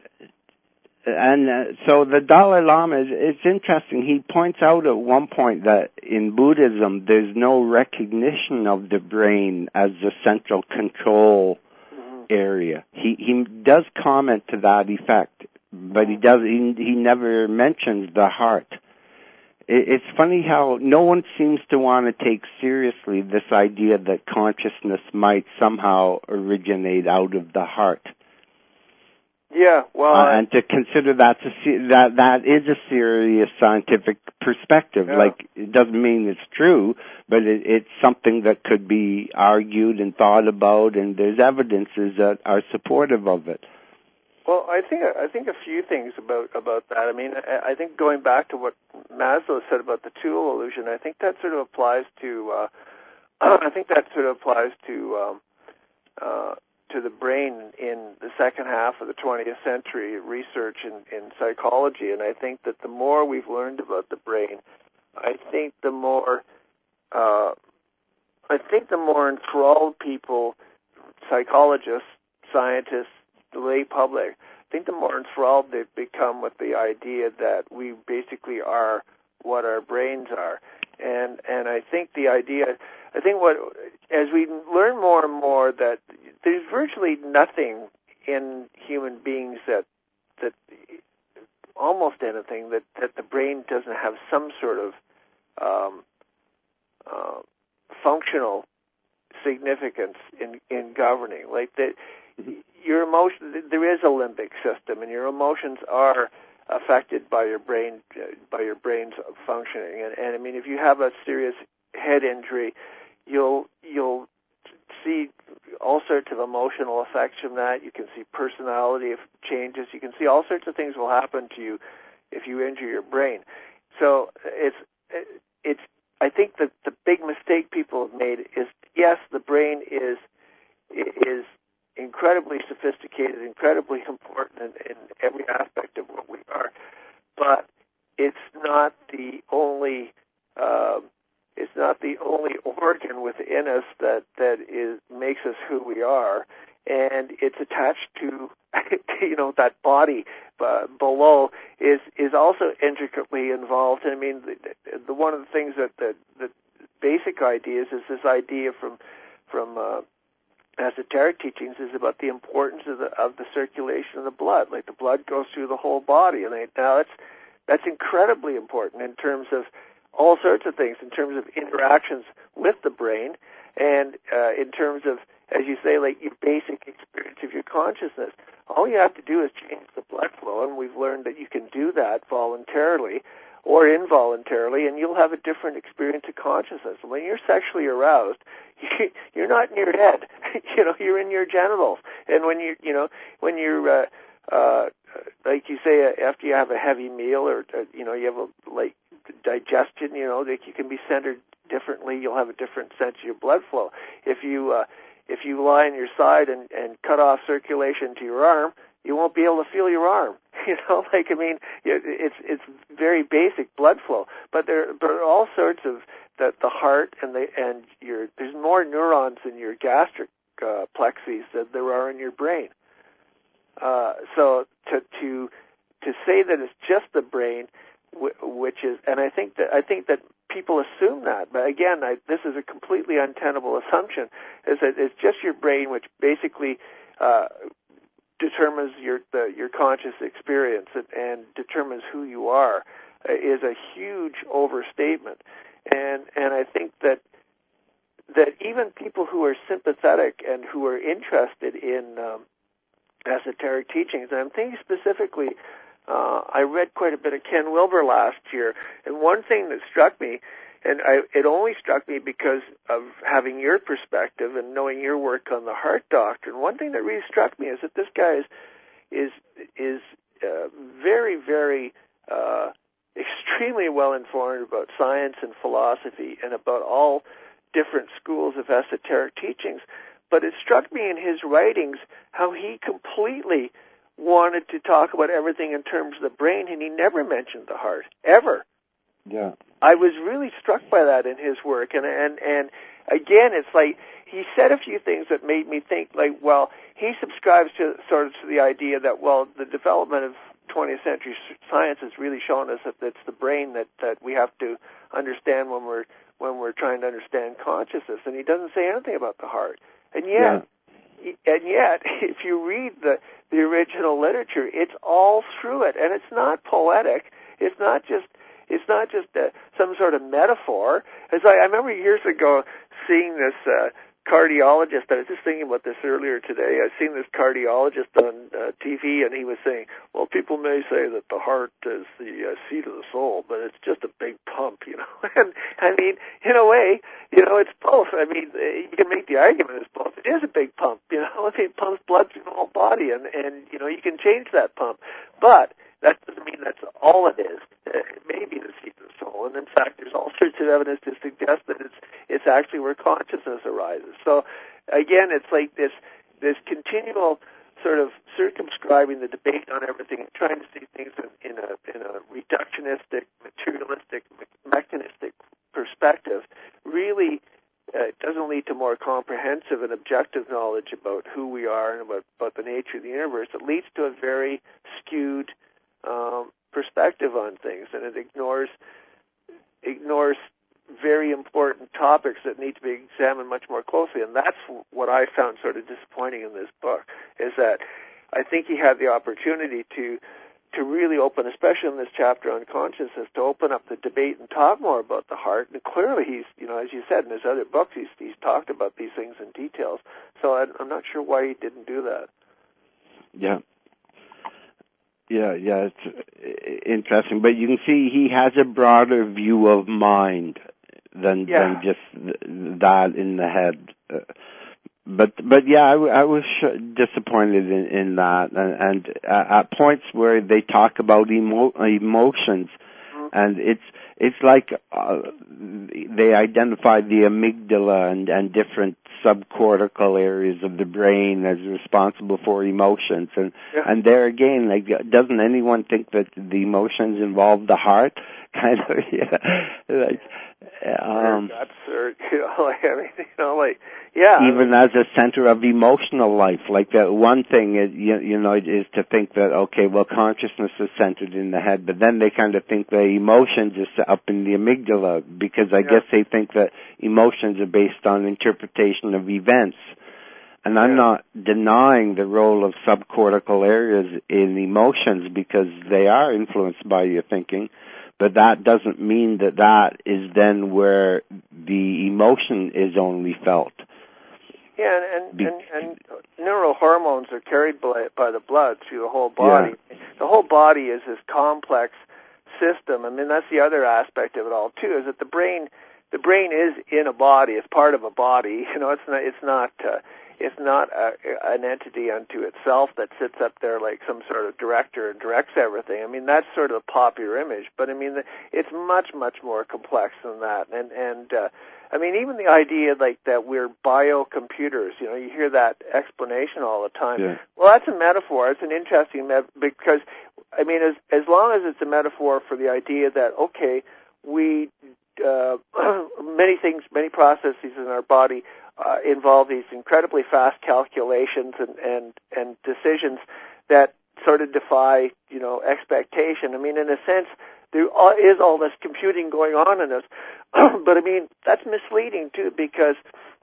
the Dalai Lama, it's interesting. He points out at one point that in Buddhism, there's no recognition of the brain as the central control area. He does comment to that effect, but he never mentions the heart. It's funny how no one seems to want to take seriously this idea that consciousness might somehow originate out of the heart. Yeah, well, and to consider that is a serious scientific perspective. Yeah. Like, it doesn't mean it's true, but it's something that could be argued and thought about, and there's evidences that are supportive of it. Well, I think a few things about that. I mean, I think going back to what Maslow said about the tool illusion, I think that sort of applies to to the brain in the second half of the 20th century, research in psychology, and I think that the more we've learned about the brain, I think the more enthralled people, psychologists, scientists, the lay public, I think the more enthralled they've become with the idea that we basically are what our brains are. And I think as we learn more and more that there's virtually nothing in human beings that almost anything that the brain doesn't have some sort of functional significance in governing. Like that, your emotion, there is a limbic system, and your emotions are affected by your brain's functioning. And I mean, if you have a serious head injury, you'll see all sorts of emotional effects from that. You can see personality changes. You can see all sorts of things will happen to you if you injure your brain. So it's. I think that the big mistake people have made is, yes, the brain is incredibly sophisticated, incredibly important in every aspect of what we are, but it's not the only organ within us that makes us who we are, and it's attached to that body below is also intricately involved. I mean, the one of the things that the basic ideas is this idea from esoteric teachings is about the importance of the circulation of the blood. Like the blood goes through the whole body, and now that's incredibly important in terms of all sorts of things, in terms of interactions with the brain, and in terms of, as you say, like your basic experience of your consciousness. All you have to do is change the blood flow, and we've learned that you can do that voluntarily or involuntarily, and you'll have a different experience of consciousness. When you're sexually aroused, you're not in your head. You're in your genitals. And when you're like you say, after you have a heavy meal or you have a digestion, that you can be centered differently. You'll have a different sense of your blood flow. If you lie on your side and cut off circulation to your arm, you won't be able to feel your arm. It's very basic blood flow. But there are all sorts of the heart and there's more neurons in your gastric plexus than there are in your brain. So to say that it's just the brain, which is, and I think that people assume that, but again, this is a completely untenable assumption, is that it's just your brain which basically determines your conscious experience and determines who you are, is a huge overstatement. And I think that even people who are sympathetic and who are interested in esoteric teachings, and I'm thinking specifically, I read quite a bit of Ken Wilber last year, and one thing that struck me, and it only struck me because of having your perspective and knowing your work on the heart doctrine. One thing that really struck me is that this guy is very, very extremely well informed about science and philosophy and about all different schools of esoteric teachings. But it struck me in his writings how he completely wanted to talk about everything in terms of the brain, and he never mentioned the heart, ever. Yeah. I was really struck by that in his work, and again, it's like he said a few things that made me think, like, well, he subscribes to sort of to the idea that, well, the development of 20th century science has really shown us that it's the brain that we have to understand when we're trying to understand consciousness, and he doesn't say anything about the heart, and yet. Yeah. And yet, if you read the original literature, it's all through it, and it's not poetic. It's not just some sort of metaphor. It's like I remember years ago seeing this cardiologist. I was just thinking about this earlier today. I've seen this cardiologist on TV, and he was saying, "Well, people may say that the heart is the seat of the soul, but it's just a big pump, And I mean, in a way, it's both. I mean, you can make the argument it's both. It is a big pump, It pumps blood through the whole body, and you can change that pump, but that doesn't mean that's all it is. It may be the seat of the soul, and in fact, there's all sorts of evidence to suggest that it's actually where consciousness arises. So, again, it's like this this continual sort of circumscribing the debate on everything and trying to see things in a reductionistic, materialistic, mechanistic perspective really doesn't lead to more comprehensive and objective knowledge about who we are and about the nature of the universe. It leads to a very skewed perspective on things, and it ignores very important topics that need to be examined much more closely. And that's what I found sort of disappointing in this book, is that I think he had the opportunity to really open, especially in this chapter on consciousness, to open up the debate and talk more about the heart. And clearly he's, as you said in his other books, he's talked about these things in details. So I'm not sure why he didn't do that. Yeah. Yeah, it's interesting. But you can see he has a broader view of mind than just that in the head. But yeah, I was disappointed in that, and at points where they talk about emotions, and it's like they identify the amygdala and different subcortical areas of the brain as responsible for emotions, and there again, like, doesn't anyone think that the emotions involve the heart? Kind of, like. Absurd, Even as a center of emotional life, like that one thing is, is to think that, okay, well, consciousness is centered in the head, but then they kind of think the emotions is up in the amygdala, because I guess they think that emotions are based on interpretation of events. And I'm not denying the role of subcortical areas in emotions, because they are influenced by your thinking. But that doesn't mean that is then where the emotion is only felt. Yeah, and neurohormones are carried by the blood through the whole body. Yeah. The whole body is this complex system. I mean, that's the other aspect of it all too, is that the brain is in a body. It's part of a body. It's not an entity unto itself that sits up there like some sort of director and directs everything. I mean, that's sort of a popular image, but I mean, it's much, much more complex than that. And I mean, even the idea like that we're biocomputers, you hear that explanation all the time. Yeah. Well, that's a metaphor. It's an interesting because, I mean, as long as it's a metaphor for the idea that, okay, we many processes in our body involve these incredibly fast calculations and decisions that sort of defy, expectation. I mean, in a sense, there is all this computing going on in us, but I mean, that's misleading too, because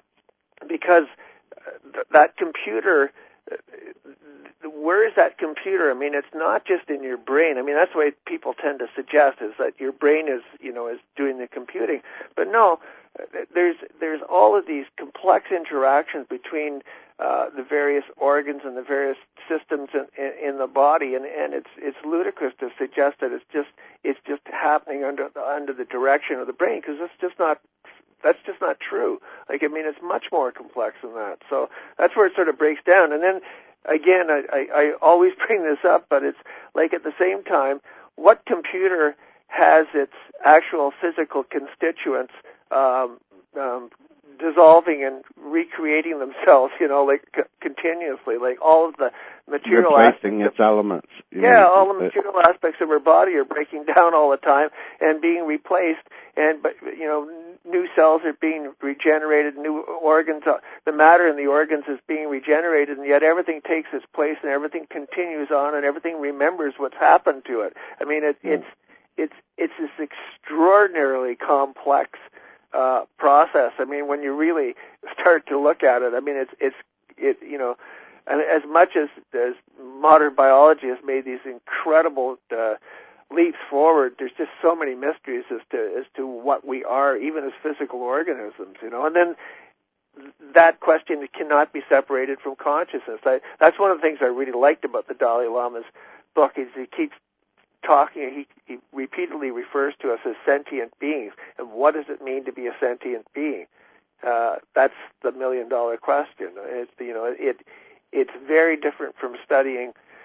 that computer, where is that computer? I mean, it's not just in your brain. I mean, that's the way people tend to suggest, is that your brain is doing the computing. But no, there's all of these complex interactions between the various organs and the various systems in the body, and it's ludicrous to suggest that it's just happening under the direction of the brain, because that's just not true. Like, I mean, it's much more complex than that. So that's where it sort of breaks down. And then again, I always bring this up, but it's like, at the same time, what computer has its actual physical constituents dissolving and recreating themselves, continuously, like all of the material replacing its elements. All the material aspects of our body are breaking down all the time and being replaced, but new cells are being regenerated, new organs, the matter in the organs is being regenerated, and yet everything takes its place and everything continues on and everything remembers what's happened to it. I mean, it's this extraordinarily complex process. I mean, when you really start to look at it, I mean, and as much as modern biology has made these incredible leaps forward, there's just so many mysteries as to what we are, even as physical organisms, and then that question cannot be separated from consciousness. That's one of the things I really liked about the Dalai Lama's book, is he keeps talking, he repeatedly refers to us as sentient beings, and what does it mean to be a sentient being? That's the $1 million question. It's very different from studying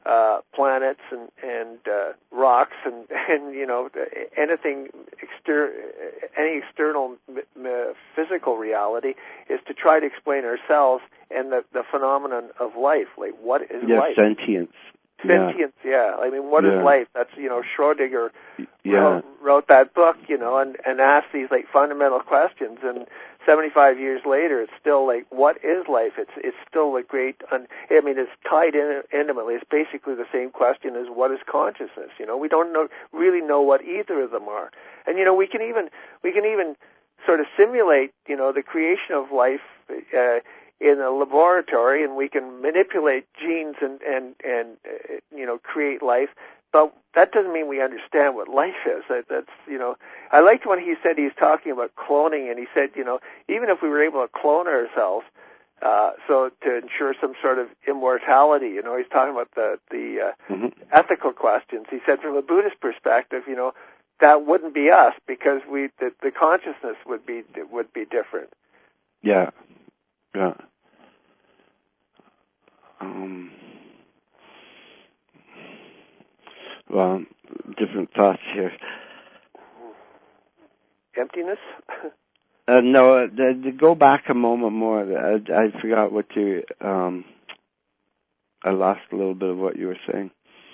planets and rocks and anything any external physical reality, is to try to explain ourselves and the phenomenon of life. Like, what is life? Sentience. Sentience, yeah. I mean, what is life? That's, Schrödinger wrote that book, and asked these, like, fundamental questions. And 75 years later, it's still like, what is life? It's still a great, it's tied in intimately. It's basically the same question as what is consciousness. We don't really know what either of them are. And, we can even sort of simulate, the creation of life, in a laboratory, and we can manipulate genes and create life, but that doesn't mean we understand what life is. That's I liked when he said, he's talking about cloning, and he said, even if we were able to clone ourselves, so to ensure some sort of immortality, he's talking about the ethical questions. He said, from a Buddhist perspective, that wouldn't be us, because the consciousness would be different. Yeah. Yeah. Well, different thoughts here. Emptiness? No, go back a moment more. I forgot what you. I lost a little bit of what you were saying.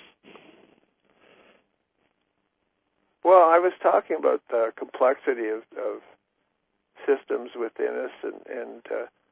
Well, I was talking about the complexity of systems within us, and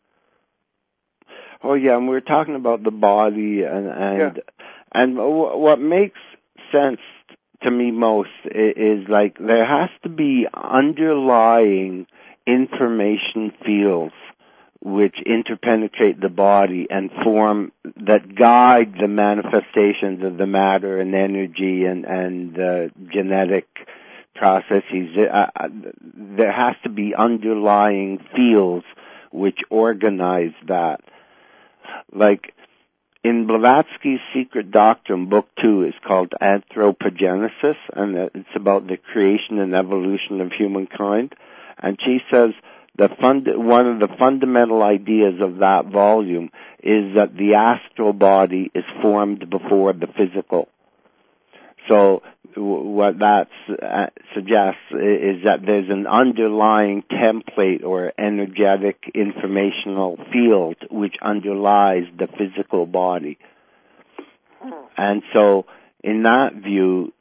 oh yeah, and we were talking about the body, and what makes sense to me most is like there has to be underlying information fields which interpenetrate the body and form that guide the manifestations of the matter and energy and genetic processes. There has to be underlying fields which organize that. Like in Blavatsky's Secret Doctrine, Book 2 is called Anthropogenesis, and it's about the creation and evolution of humankind. And she says one of the fundamental ideas of that volume is that the astral body is formed before the physical. So what that suggests is that there's an underlying template or energetic informational field which underlies the physical body. And so in that view,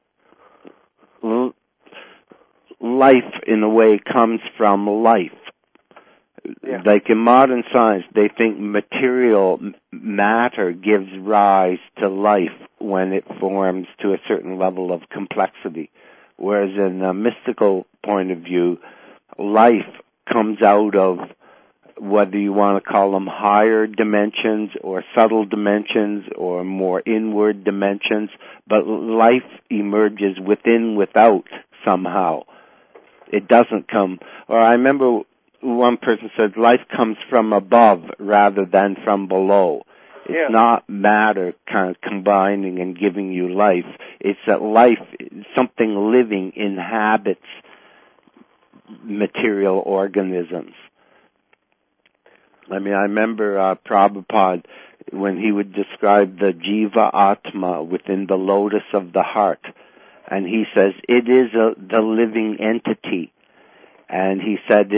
life in a way comes from life. Yeah. Like in modern science, they think material matter gives rise to life when it forms to a certain level of complexity. Whereas in a mystical point of view, life comes out of, whether you want to call them higher dimensions or subtle dimensions or more inward dimensions, but life emerges without somehow. It doesn't come, or I remember one person said life comes from above rather than from below. It's not matter kind of combining and giving you life. It's that life, something living, inhabits material organisms. I mean, I remember Prabhupada, when he would describe the Jiva Atma within the lotus of the heart, and he says it is the living entity. And he said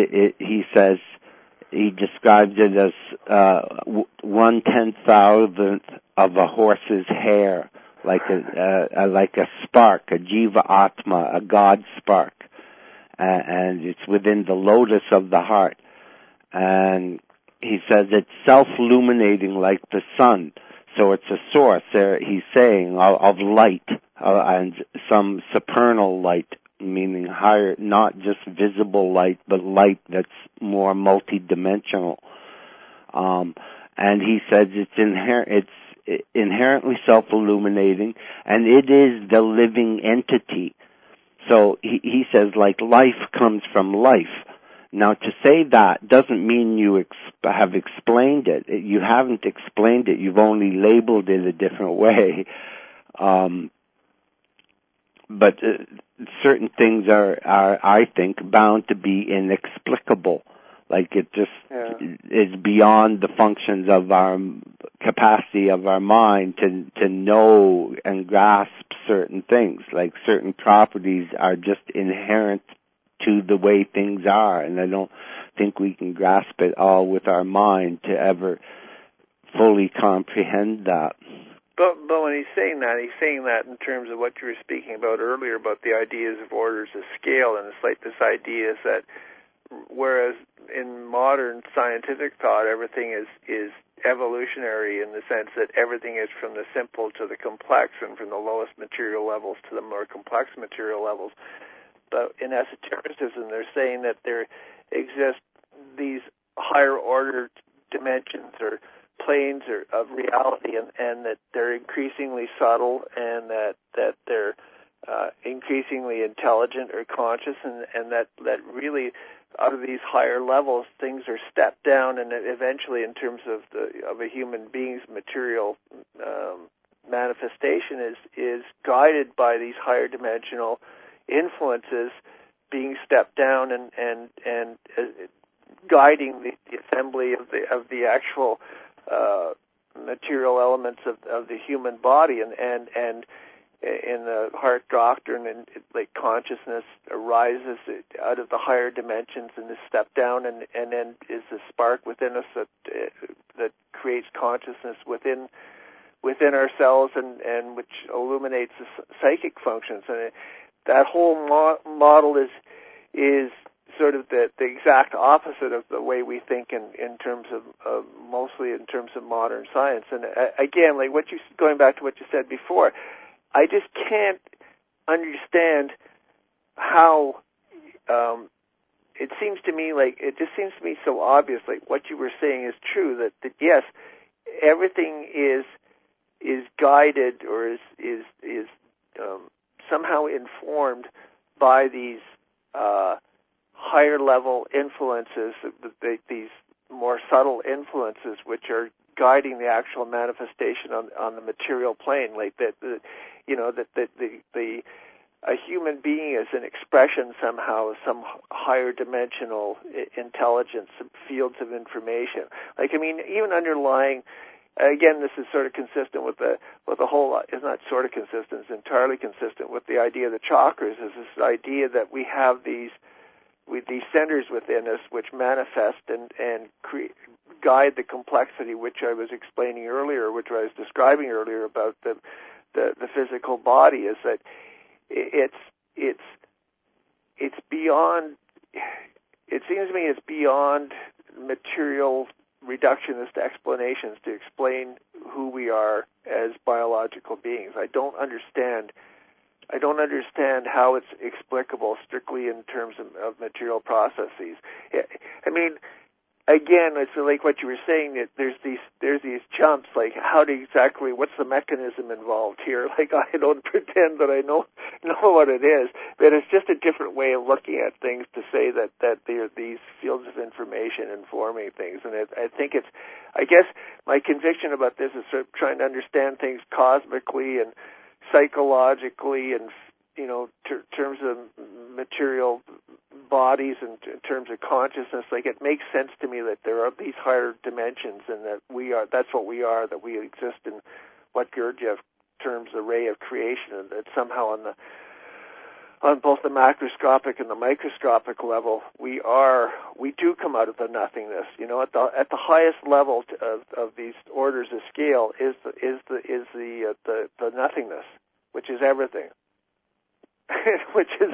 he described it as 1/10,000th of a horse's hair, like a spark, a Jiva Atma, a God spark, and it's within the lotus of the heart. And he says it's self-illuminating like the sun, so it's a source. There, he's saying of light and some supernal light. Meaning higher, not just visible light, but light that's more multidimensional. And he says it's inherently self-illuminating, and it is the living entity. So he says, like, life comes from life. Now, to say that doesn't mean you have explained it. You haven't explained it. You've only labeled it a different way. But certain things are, I think, bound to be inexplicable. Like it just is beyond the functions of our capacity of our mind to know and grasp certain things. Like certain properties are just inherent to the way things are, and I don't think we can grasp it all with our mind to ever fully comprehend that. But when he's saying that in terms of what you were speaking about earlier about the ideas of orders of scale, and it's like this idea is that whereas in modern scientific thought everything is evolutionary in the sense that everything is from the simple to the complex and from the lowest material levels to the more complex material levels. But in esotericism, they're saying that there exist these higher order dimensions or planes of reality, and that they're increasingly subtle, and that they're increasingly intelligent or conscious, and that really out of these higher levels things are stepped down, and eventually in terms of a human being's material manifestation is guided by these higher dimensional influences being stepped down and guiding the assembly of the actual material elements of the human body, and in the heart doctrine, and like consciousness arises out of the higher dimensions and is stepped down, and then is a spark within us that creates consciousness within ourselves, and which illuminates the psychic functions. And that whole model is sort of the exact opposite of the way we think in terms of mostly in terms of modern science. And again, like going back to what you said before, I just can't understand how it seems to me like it just seems to me so obvious. Like what you were saying is true, that yes, everything is guided or is somehow informed by these higher level influences, these more subtle influences, which are guiding the actual manifestation on the material plane. Like that, a human being is an expression somehow of some higher dimensional intelligence, some fields of information. Like, I mean, even underlying. Again, this is sort of consistent with the whole. It's not sort of consistent; it's entirely consistent with the idea of the chakras. Is this idea that we have these centers within us which manifest and guide the complexity, which I was explaining earlier, which I was describing earlier about the physical body. Is that it's beyond. It seems to me it's beyond material reductionist explanations to explain who we are as biological beings. I don't understand how it's explicable strictly in terms of material processes. I mean, again, it's like what you were saying, that there's these jumps, like what's the mechanism involved here? Like, I don't pretend that I know what it is, but it's just a different way of looking at things to say that there are these fields of information informing things. And I guess my conviction about this is sort of trying to understand things cosmically and psychologically, and terms of material bodies and in terms of consciousness. Like, it makes sense to me that there are these higher dimensions, and that that's what we are, that we exist in what Gurdjieff terms the ray of creation, and that somehow on both the macroscopic and the microscopic level, we do come out of the nothingness. At the highest level of these orders of scale is the nothingness, which is everything, which is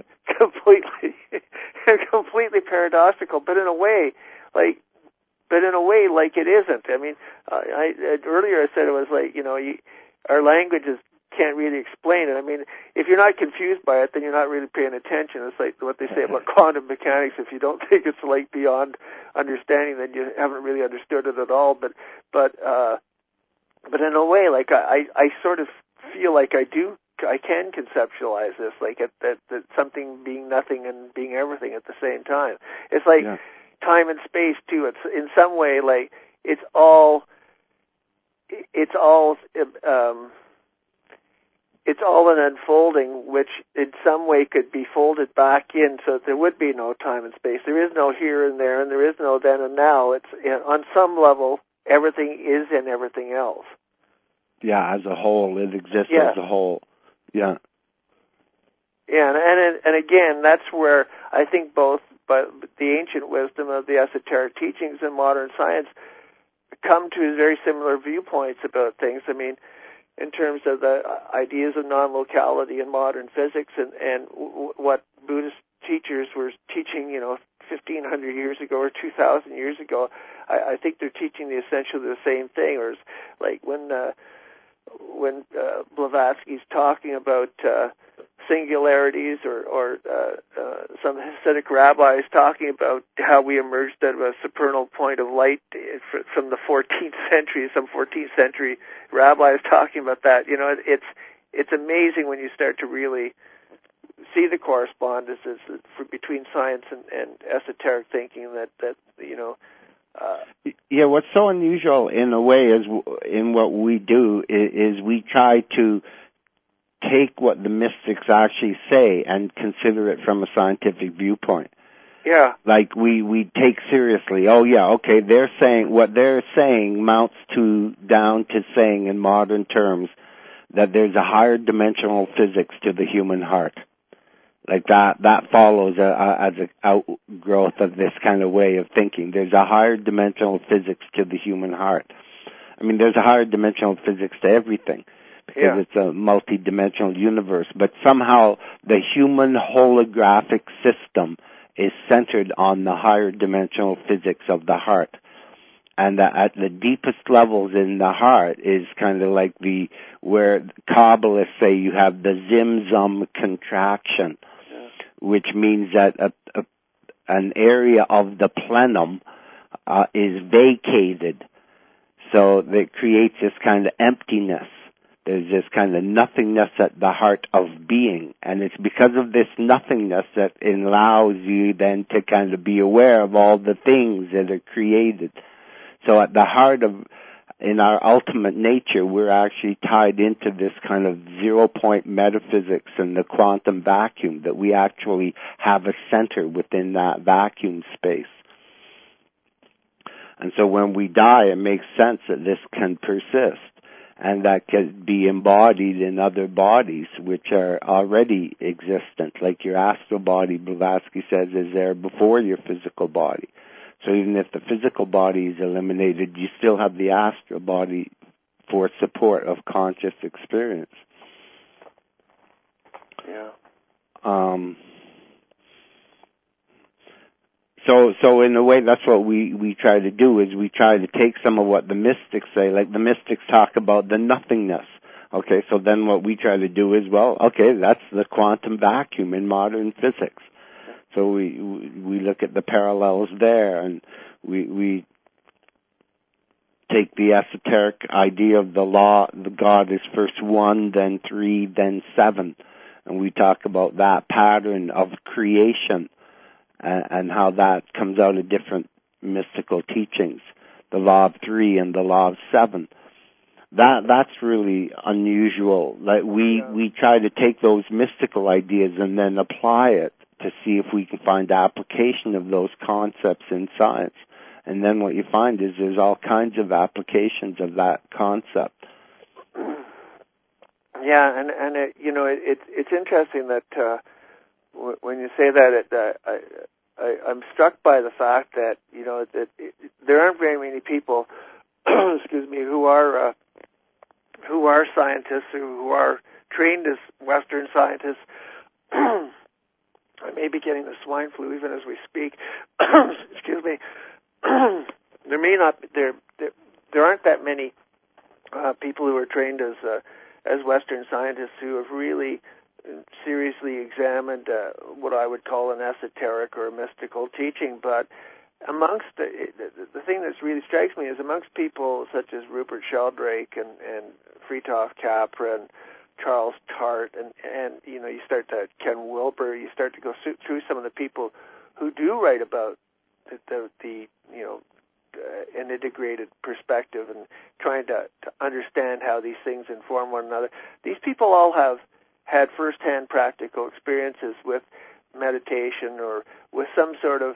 completely paradoxical, but in a way like it isn't. I mean, earlier I said it was like our languages can't really explain it. I mean, if you're not confused by it, then you're not really paying attention. It's like what they say about quantum mechanics. If you don't think it's like beyond understanding, then you haven't really understood it at all. But in a way, like I sort of feel like I can conceptualize this, like that something being nothing and being everything at the same time. It's like time and space too. It's in some way like it's all it's all an unfolding, which in some way could be folded back in, so that there would be no time and space. There is no here and there, and there is no then and now. It's on some level, everything is in everything else. Yeah, as a whole, it exists as a whole. Yeah. Yeah, and again, that's where I think both the ancient wisdom of the esoteric teachings and modern science come to very similar viewpoints about things. I mean, in terms of the ideas of non-locality in modern physics and what Buddhist teachers were teaching, 1,500 years ago or 2,000 years ago, I think they're teaching essentially the same thing. Or like when Blavatsky's talking about singularities, or some Hasidic rabbis talking about how we emerged out of a supernal point of light from the 14th century. Some 14th century rabbis talking about that. It's amazing when you start to really see the correspondences between science and esoteric thinking. Yeah, what's so unusual in a way is in what we do is we try to take what the mystics actually say and consider it from a scientific viewpoint. Yeah. Like we take seriously, they're saying, what they're saying mounts down to saying in modern terms that there's a higher dimensional physics to the human heart. Like that follows as an outgrowth of this kind of way of thinking. There's a higher dimensional physics to the human heart. I mean, there's a higher dimensional physics to everything because it's a multi-dimensional universe. But somehow the human holographic system is centered on the higher dimensional physics of the heart. And at the deepest levels in the heart is kind of like where Kabbalists say you have the zim-zum contraction, which means that an area of the plenum is vacated. So that creates this kind of emptiness. There's this kind of nothingness at the heart of being. And it's because of this nothingness that it allows you then to kind of be aware of all the things that are created. So at the heart of, in our ultimate nature, we're actually tied into this kind of 0-point metaphysics and the quantum vacuum, that we actually have a center within that vacuum space. And so when we die, it makes sense that this can persist, and that can be embodied in other bodies which are already existent, like your astral body, Blavatsky says, is there before your physical body. So even if the physical body is eliminated, you still have the astral body for support of conscious experience. Yeah. So in a way, that's what we try to do, is we try to take some of what the mystics say. Like the mystics talk about the nothingness. Okay, so then what we try to do is, that's the quantum vacuum in modern physics. So we look at the parallels there, and we take the esoteric idea of the law, the God is first 1, then 3, then 7, and we talk about that pattern of creation and how that comes out of different mystical teachings, the law of 3 and the law of 7. That's really unusual. Like we try to take those mystical ideas and then apply it to see if we can find application of those concepts in science. And then what you find is there's all kinds of applications of that concept. Yeah, and it's interesting that when you say that, I'm struck by the fact that that there aren't very many people, excuse me, who are scientists, who are trained as Western scientists. I may be getting the swine flu even as we speak. Excuse me. There aren't that many people who are trained as Western scientists who have really seriously examined what I would call an esoteric or a mystical teaching. But amongst the thing that really strikes me is amongst people such as Rupert Sheldrake and Fritjof Capra and Charles Tart and you start to Ken Wilber, you start to go through some of the people who do write about the an integrated perspective and trying to understand how these things inform one another. These people all have had firsthand practical experiences with meditation or with some sort of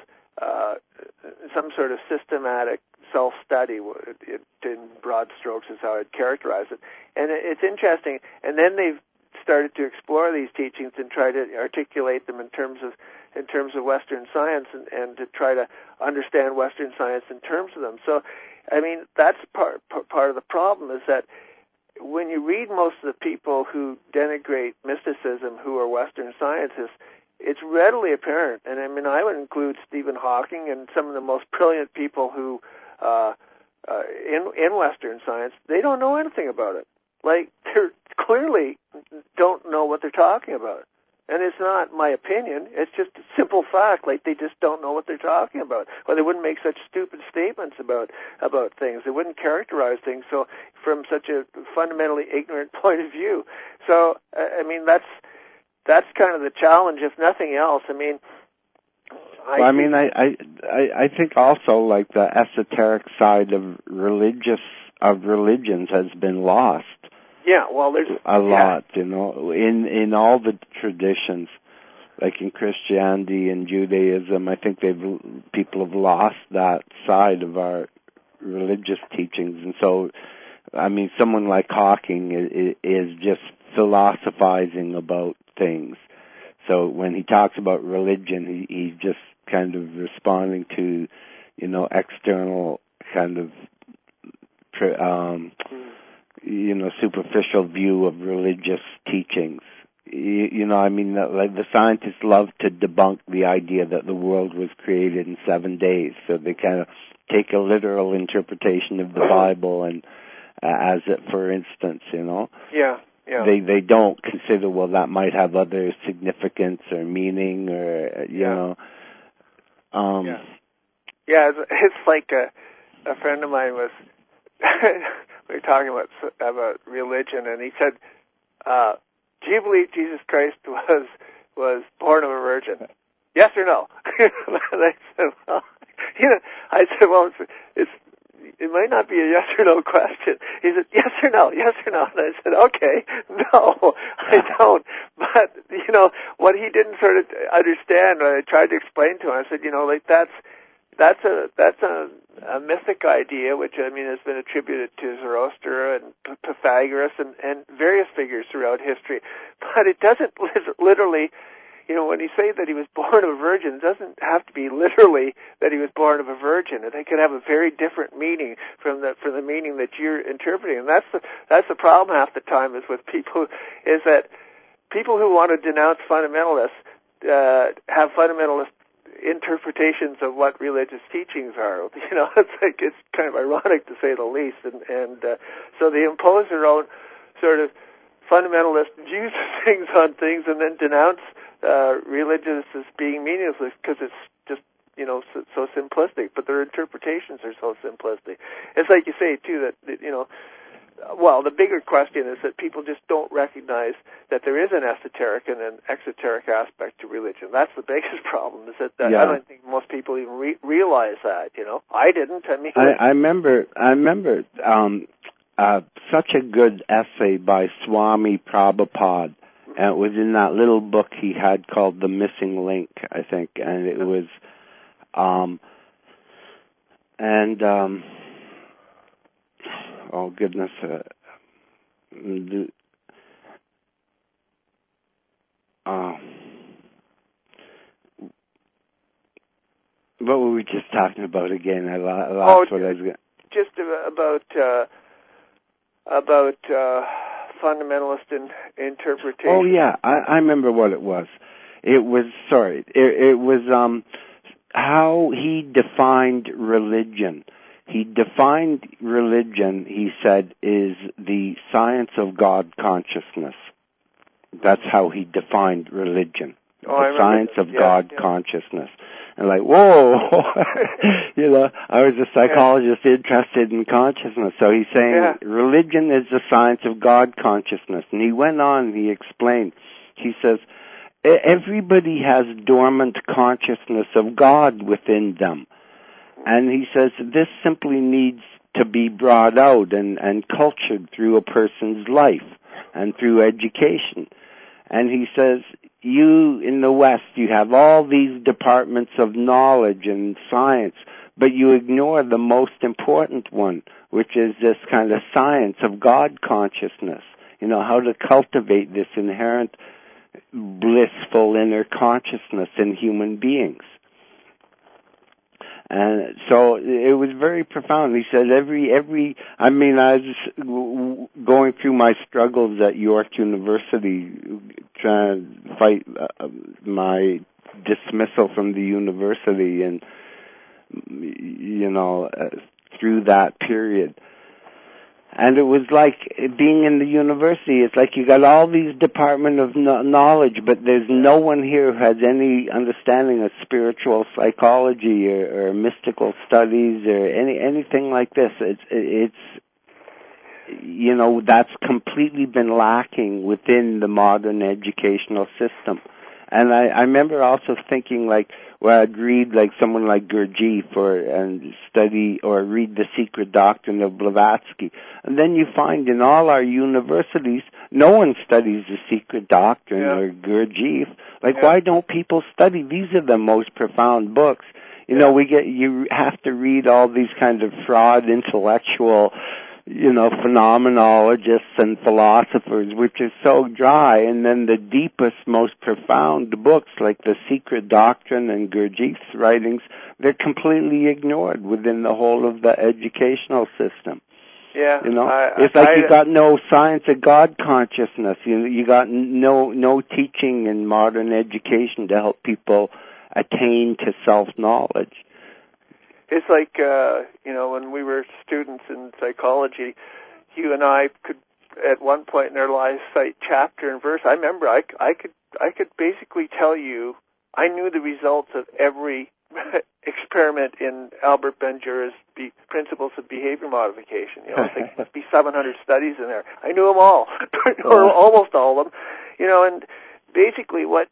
systematic self-study. In broad strokes is how I'd characterize it. And it's interesting. And then they've started to explore these teachings and try to articulate them in terms of Western science and to try to understand Western science in terms of them. So, I mean, that's part of the problem is that when you read most of the people who denigrate mysticism who are Western scientists, it's readily apparent. And I mean, I would include Stephen Hawking and some of the most brilliant people who in Western science, they don't know anything about it. Like, they clearly don't know what they're talking about. And it's not my opinion. It's just a simple fact. Like, they just don't know what they're talking about. Or they wouldn't make such stupid statements about things. They wouldn't characterize things so from such a fundamentally ignorant point of view. So, I mean, that's kind of the challenge, if nothing else. I mean, I think also like the esoteric side of religions has been lost. Yeah, well, there's a lot, you know, in all the traditions, like in Christianity and Judaism. I think people have lost that side of our religious teachings, and so, I mean, someone like Hawking is just philosophizing about things. So when he talks about religion, he's just kind of responding to, you know, external kind of you know, superficial view of religious teachings. You know, I mean, like the scientists love to debunk the idea that the world was created in 7 days. So they kind of take a literal interpretation of the Bible and as it, for instance, you know. Yeah, yeah. They don't consider, well, that might have other significance or meaning or, you know. Yeah, it's like a friend of mine was... we were talking about religion, and he said, "Do you believe Jesus Christ was born of a virgin? Yes or no?" And I said, "Well, you know," I said, "Well, it might not be a yes or no question." He said, "Yes or no? Yes or no?" And I said, "Okay, no, I don't." But you know what he didn't sort of understand. I tried to explain to him. I said, "You know, like that's a mythic idea, which, I mean, has been attributed to Zoroaster and Pythagoras and various figures throughout history. But it doesn't literally, you know, when you say that he was born of a virgin, it doesn't have to be literally that he was born of a virgin. It could have a very different meaning from the meaning that you're interpreting. And that's the problem half the time is with people, is that people who want to denounce fundamentalists have fundamentalist interpretations of what religious teachings are. You know, it's kind of ironic to say the least, and so they impose their own sort of fundamentalist views of things on things, and then denounce religious as being meaningless because it's just, you know, so simplistic. But their interpretations are so simplistic. It's like you say too that you know. Well, the bigger question is that people just don't recognize that there is an esoteric and an exoteric aspect to religion. That's the biggest problem, is that I don't think most people even realize that, you know. I didn't. I mean, I remember such a good essay by Swami Prabhupada, and it was in that little book he had called The Missing Link, I think, and it was, oh goodness, what were we just talking about again? I lost what I was going. Just about fundamentalist interpretation. Oh yeah, I remember what it was. It was how he defined religion. He defined religion, he said, is the science of God consciousness. That's how he defined religion. The science of God consciousness. And like, whoa! You know, I was a psychologist interested in consciousness. So he's saying religion is the science of God consciousness. And he went on, he explained. He says, everybody has dormant consciousness of God within them. And he says this simply needs to be brought out and cultured through a person's life and through education. And he says, you in the West, you have all these departments of knowledge and science, but you ignore the most important one, which is this kind of science of God consciousness. You know, how to cultivate this inherent blissful inner consciousness in human beings. And so it was very profound. He said I was going through my struggles at York University, trying to fight my dismissal from the university, and, through that period. And it was like being in the university. It's like you got all these departments of knowledge, but there's no one here who has any understanding of spiritual psychology or mystical studies or anything like this. It's that's completely been lacking within the modern educational system. And I remember also thinking, I'd read someone like Gurdjieff and study or read The Secret Doctrine of Blavatsky. And then you find in all our universities, no one studies The Secret Doctrine or Gurdjieff. Why don't people study? These are the most profound books. You have to read all these kind of fraud intellectual phenomenologists and philosophers, which is so dry, and then the deepest, most profound books like The Secret Doctrine and Gurdjieff's writings, they're completely ignored within the whole of the educational system. Yeah. It's you got no science of God consciousness. You got no teaching in modern education to help people attain to self-knowledge. It's like, when we were students in psychology, you and I could, at one point in our lives, cite chapter and verse. I remember I could basically tell you, I knew the results of every experiment in Albert Bandura's Principles of Behavior Modification. I think there must be 700 studies in there. I knew them all, or almost all of them. And basically what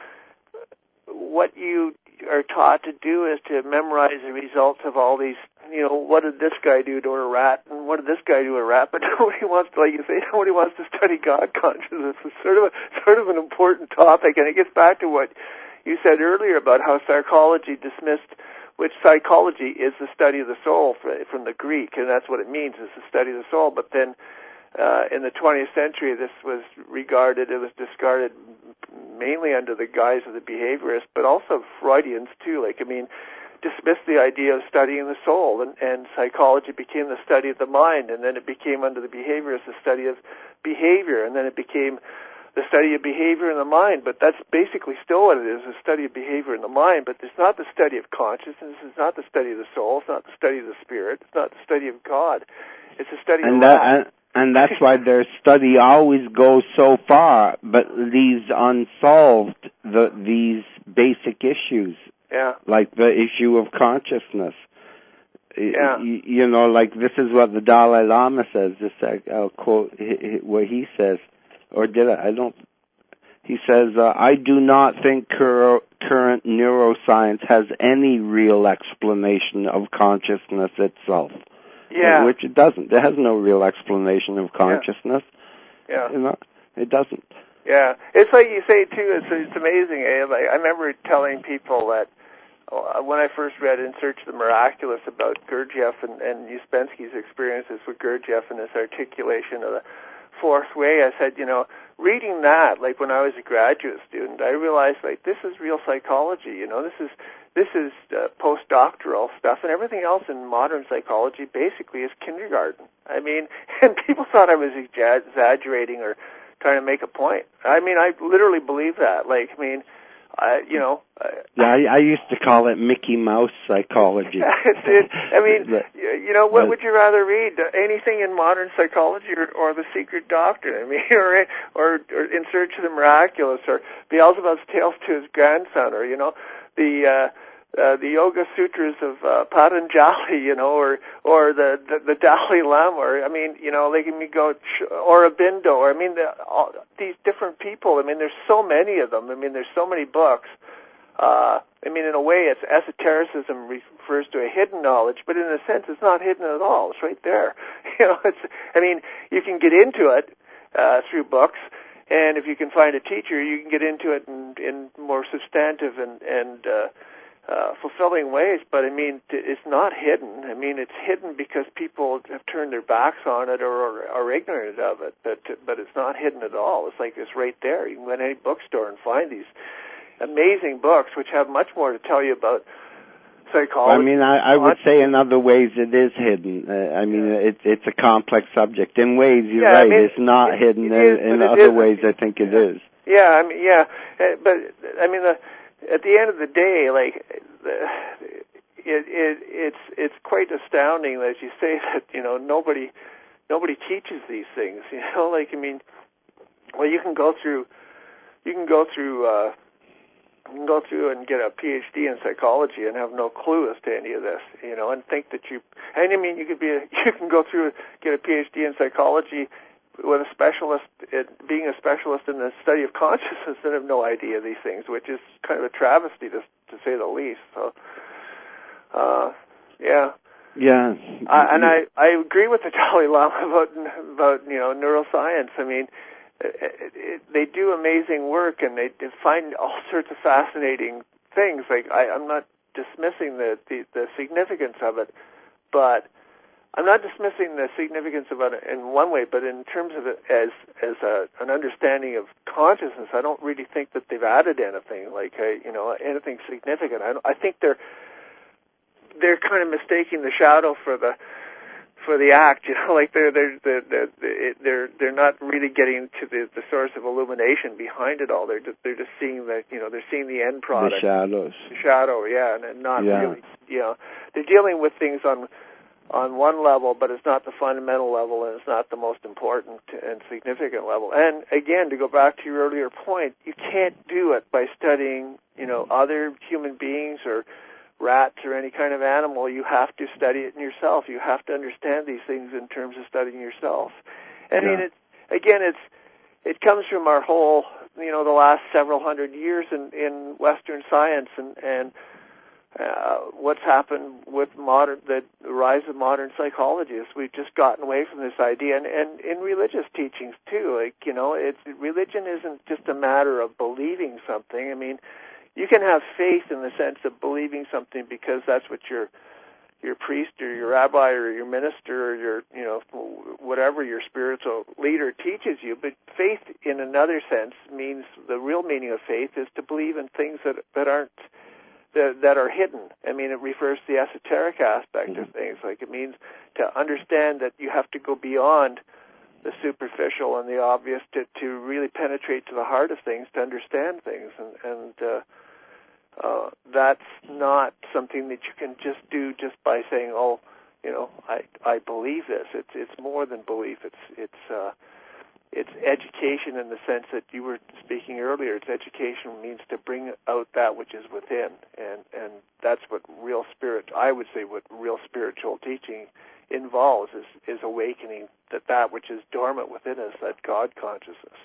you are taught to do is to memorize the results of all these, what did this guy do to a rat, and what did this guy do to a rat, but nobody wants to, like you say, nobody wants to study God consciousness. It's sort of an important topic, and it gets back to what you said earlier about how psychology dismissed, which psychology is the study of the soul from the Greek, and that's what it means, is the study of the soul, but then in the 20th century, it was discarded mainly under the guise of the behaviorists, but also Freudians too. Dismissed the idea of studying the soul, and psychology became the study of the mind, and then it became under the behaviorists the study of behavior, and then it became the study of behavior in the mind. But that's basically still what it is, a study of behavior in the mind, but it's not the study of consciousness, it's not the study of the soul, it's not the study of the spirit, it's not the study of God, it's a study of life. And that's why their study always goes so far, but leaves unsolved these basic issues. Yeah. Like the issue of consciousness. Yeah. This is what the Dalai Lama says. I'll quote what he says. Or did I? I don't. He says, I do not think current neuroscience has any real explanation of consciousness itself. Yeah. Which it doesn't. It has no real explanation of consciousness. Yeah. It doesn't. Yeah. It's like you say, too, it's amazing. I remember telling people that when I first read In Search of the Miraculous about Gurdjieff and Ouspensky's experiences with Gurdjieff and his articulation of the fourth way, I said, reading that, when I was a graduate student, I realized, this is real psychology, this is postdoctoral stuff, and everything else in modern psychology basically is kindergarten. And people thought I was exaggerating or trying to make a point. I literally believe that. I used to call it Mickey Mouse psychology. What would you rather read? Anything in modern psychology or The Secret Doctrine? Or In Search of the Miraculous, or Beelzebub's Tales to His Grandson, or the Yoga Sutras of Patanjali, or the Dalai Lama, or Aurobindo, or these different people. There's so many of them. There's so many books I mean, in a way, it's esotericism refers to a hidden knowledge, but in a sense, it's not hidden at all. It's right there. I mean, you can get into it through books, and if you can find a teacher, you can get into it in more substantive and fulfilling ways. But I mean, it's not hidden. I mean, it's hidden because people have turned their backs on it or are ignorant of it. But it's not hidden at all. It's like it's right there. You can go to any bookstore and find these amazing books which have much more to tell you about psychology. I mean, I would say in other ways it is hidden. I mean, it's a complex subject. In ways, you're right. I mean, it's not hidden. In other ways, I think it is. Yeah, I mean, but I mean, at the end of the day, like, it's quite astounding that you say that nobody teaches these things. Like, I mean, well, you can go through and get a PhD in psychology and have no clue as to any of this, and think that you can go through and get a PhD in psychology with a specialist, being a specialist in the study of consciousness, and have no idea of these things, which is kind of a travesty to say the least. So, yeah. Yeah. And I agree with the Dalai Lama about neuroscience. I mean, they do amazing work, and they find all sorts of fascinating things. Like, I'm not dismissing the significance of it, but I'm not dismissing the significance of it in one way, but in terms of it as an understanding of consciousness, I don't really think that they've added anything, like anything significant. I think they're kind of mistaking the shadow for the act, like they're not really getting to the source of illumination behind it all. They're just seeing that, they're seeing the end product. The shadows. The shadow, yeah, and not really, they're dealing with things on one level, but it's not the fundamental level, and it's not the most important and significant level. And again, to go back to your earlier point, you can't do it by studying, other human beings or rats or any kind of animal. You have to study it in yourself. You have to understand these things in terms of studying yourself. I mean, it comes from our whole, the last several hundred years in Western science and what's happened with the rise of modern psychologists. We've just gotten away from this idea, and in religious teachings too. Like, religion isn't just a matter of believing something. I mean, you can have faith in the sense of believing something because that's what your priest or your rabbi or your minister or your whatever your spiritual leader teaches you. But faith, in another sense, means the real meaning of faith is to believe in things that are hidden. I mean, it refers to the esoteric aspect of things. Like, it means to understand that you have to go beyond the superficial and the obvious to really penetrate to the heart of things, to understand things, and that's not something that you can just do just by saying, I believe this. It's more than belief. It's education in the sense that you were speaking earlier. It's education means to bring out that which is within, and that's what I would say what real spiritual teaching involves is awakening that which is dormant within us, that God consciousness.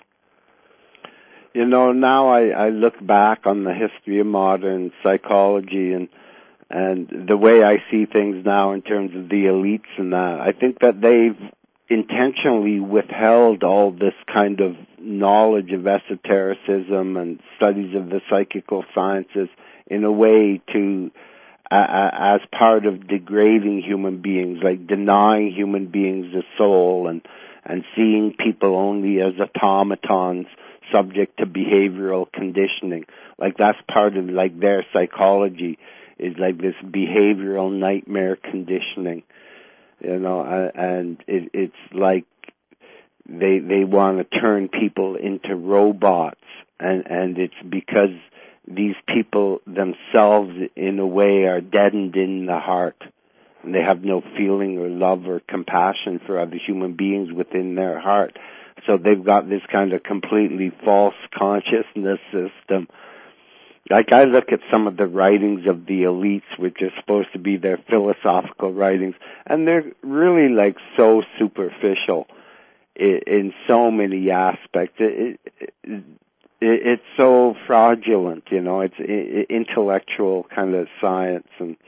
Now I look back on the history of modern psychology and the way I see things now in terms of the elites and that, I think that they've intentionally withheld all this kind of knowledge of esotericism and studies of the psychical sciences in a way to as part of degrading human beings, like denying human beings a soul and seeing people only as automatons subject to behavioral conditioning. Like, that's part of their psychology, is like this behavioral nightmare conditioning, and it's like they want to turn people into robots, and it's because these people themselves, in a way, are deadened in the heart, and they have no feeling or love or compassion for other human beings within their heart. So they've got this kind of completely false consciousness system. Like, I look at some of the writings of the elites, which are supposed to be their philosophical writings, and they're really so superficial in so many aspects. it's so fraudulent, it's intellectual kind of science,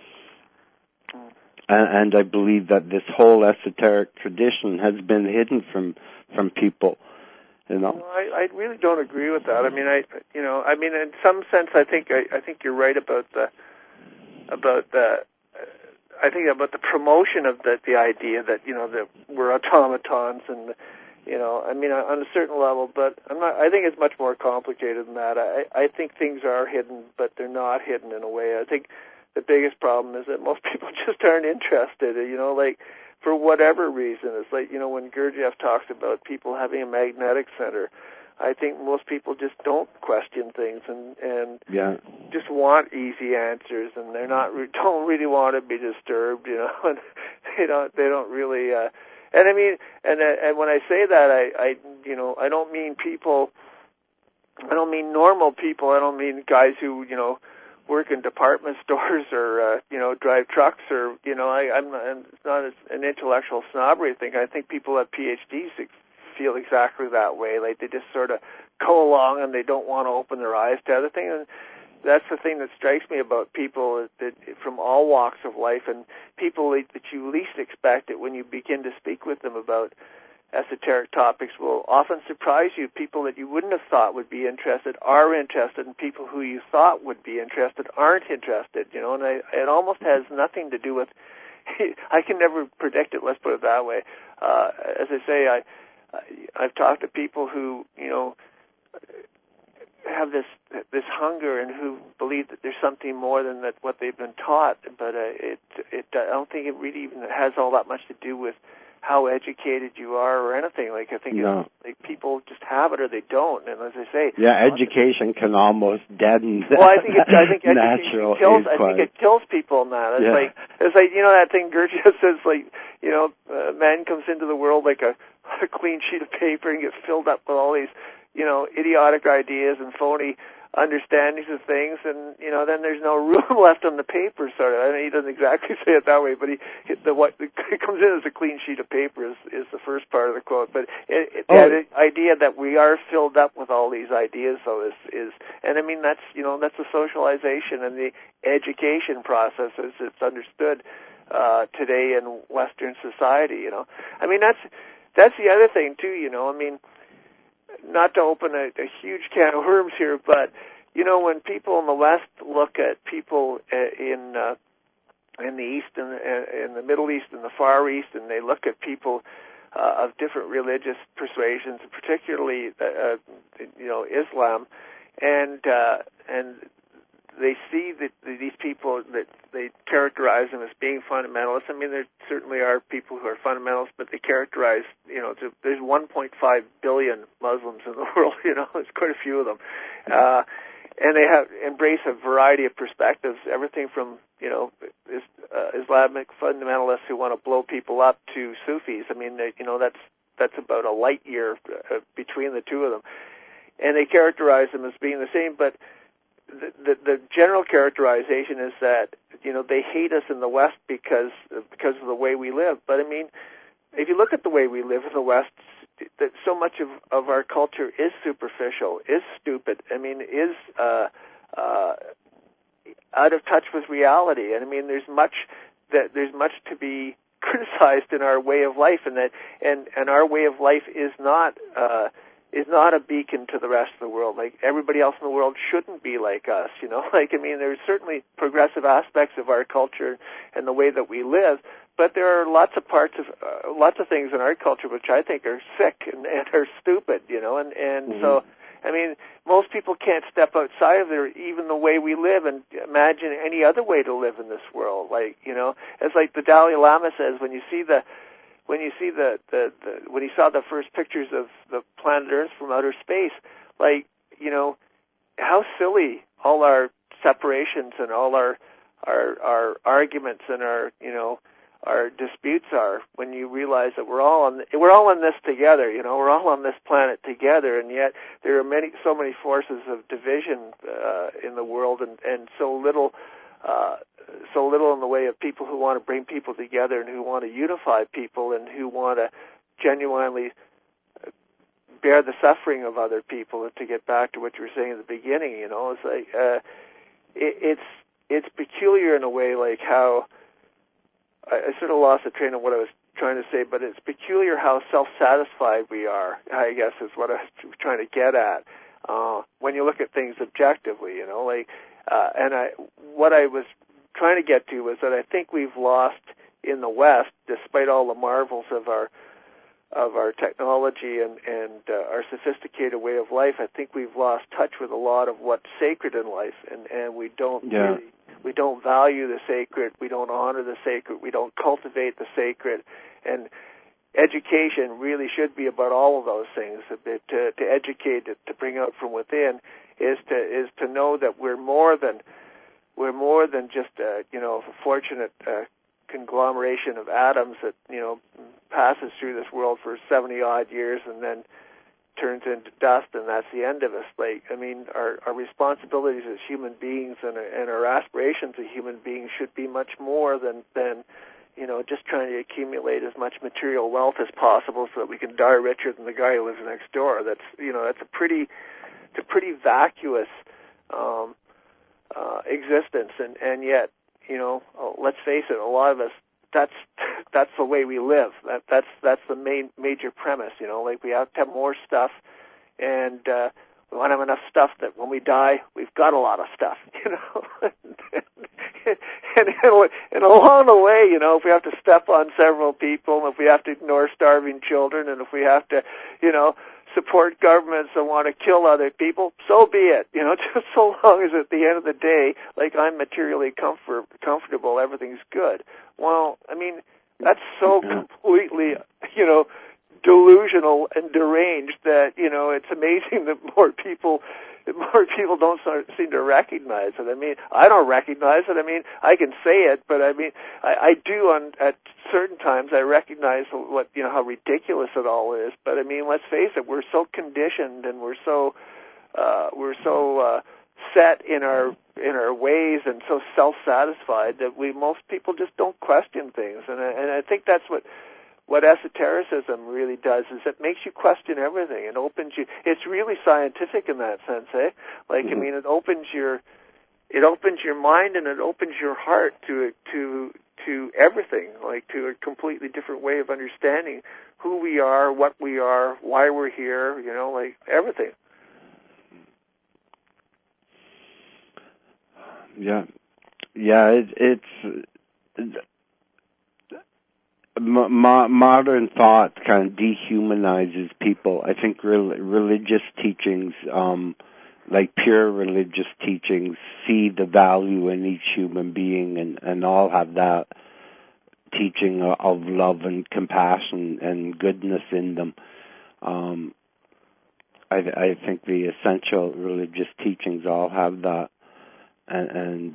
and I believe that this whole esoteric tradition has been hidden from people, Well, I really don't agree with that. I mean, in some sense, I think you're right about the promotion of the idea that that we're automatons and on a certain level, but I think it's much more complicated than that. I think things are hidden, but they're not hidden in a way. I think the biggest problem is that most people just aren't interested, for whatever reason. It's like, when Gurdjieff talks about people having a magnetic center, I think most people just don't question things and just want easy answers, and don't really want to be disturbed, and they don't really, and I mean, and when I say that, I don't mean people, I don't mean normal people, I don't mean guys who, work in department stores or, drive trucks or, it's not an intellectual snobbery thing. I think people at PhDs feel exactly that way. Like they just sort of go along and they don't want to open their eyes to other things. And that's the thing that strikes me about people that from all walks of life and people that you least expect it when you begin to speak with them about esoteric topics will often surprise you. People that you wouldn't have thought would be interested are interested, and people who you thought would be interested aren't interested, and it almost has nothing to do with, I can never predict it, let's put it that way. As I say, I've talked to people who, have this hunger and who believe that there's something more than that what they've been taught, but I don't think it really even has all that much to do with how educated you are or anything. Like I think like people just have it or they don't. And as I say, education can almost deaden. Well, I think natural. I think it kills people in that. It's like that thing Gurdjieff says, like man comes into the world like a clean sheet of paper and gets filled up with all these idiotic ideas and phony understandings of things, and then there's no room left on the paper. Sort of. I mean, he doesn't exactly say it that way, but it comes in as a clean sheet of paper is the first part of the quote. But the idea that we are filled up with all these ideas, though, is and I mean that's the socialization and the education process as it's understood today in Western society. I mean that's the other thing too. I mean, not to open a huge can of worms here, but when people in the West look at people in the East and in the Middle East and the Far East, and they look at people of different religious persuasions, particularly Islam, and they see that these people that they characterize them as being fundamentalists. I mean, there certainly are people who are fundamentalists, but they characterize, there's 1.5 billion Muslims in the world. There's quite a few of them, and they embrace a variety of perspectives, everything from Islamic fundamentalists who want to blow people up to Sufis. I mean, that's about a light year between the two of them, and they characterize them as being the same, but the general characterization is that they hate us in the West because of the way we live. But I mean, if you look at the way we live in the West, that so much of our culture is superficial, is stupid. I mean, is out of touch with reality. And I mean, there's much to be criticized in our way of life, and our way of life is not a beacon to the rest of the world. Like everybody else in the world shouldn't be like us, Like, I mean, there's certainly progressive aspects of our culture and the way that we live, but there are lots of things in our culture which I think are sick and are stupid, and so, I mean, most people can't step outside of even the way we live and imagine any other way to live in this world. Like, it's like the Dalai Lama says, when he saw the first pictures of the planet Earth from outer space, like, how silly all our separations and all our arguments and our disputes are when you realize that we're all in this together. We're all on this planet together, and yet there are so many forces of division in the world, and so little in the way of people who want to bring people together and who want to unify people and who want to genuinely bear the suffering of other people. And to get back to what you were saying at the beginning, you know, it's like it's peculiar in a way, like how I sort of lost the train of what I was trying to say, but it's peculiar how self-satisfied we are, I guess is what I was trying to get at. When you look at things objectively, you know, like, what I was trying to get to was that I think we've lost in the West, despite all the marvels of our technology and our sophisticated way of life, I think we've lost touch with a lot of what's sacred in life, and we don't really, we don't value the sacred, we don't honor the sacred, we don't cultivate the sacred, and education really should be about all of those things. To educate, to bring out from within, is to know that we're more than just a fortunate conglomeration of atoms that passes through this world for 70 odd years and then turns into dust, and that's the end of us. Like, I mean, our responsibilities as human beings and our aspirations as human beings should be much more than just trying to accumulate as much material wealth as possible so that we can die richer than the guy who lives next door. That's a pretty vacuous existence, and yet, let's face it, a lot of us, that's the way we live. That's the major premise. Like, we have to have more stuff, and we want to have enough stuff that when we die, we've got a lot of stuff. and along the way, if we have to step on several people, and if we have to ignore starving children, and if we have to, support governments that want to kill other people, so be it. Just so long as at the end of the day, like, I'm materially comfortable, everything's good. Well, I mean, that's so completely, delusional and deranged that, it's amazing that more people don't seem to recognize it. I mean, I don't recognize it. I mean, I can say it, but I mean, I do at certain times. I recognize what, how ridiculous it all is. But I mean, let's face it, we're so conditioned and we're so set in our ways and so self-satisfied that most people just don't question things. And I think that's what esotericism really does, is it makes you question everything and opens you. It's really scientific in that sense, eh? Like, I mean, it opens your mind and it opens your heart to everything, like, to a completely different way of understanding who we are, what we are, why we're here, like, everything. Yeah, it's modern thought kind of dehumanizes people. I think religious teachings, like pure religious teachings, see the value in each human being, and all have that teaching of love and compassion and goodness in them. I think the essential religious teachings all have that, and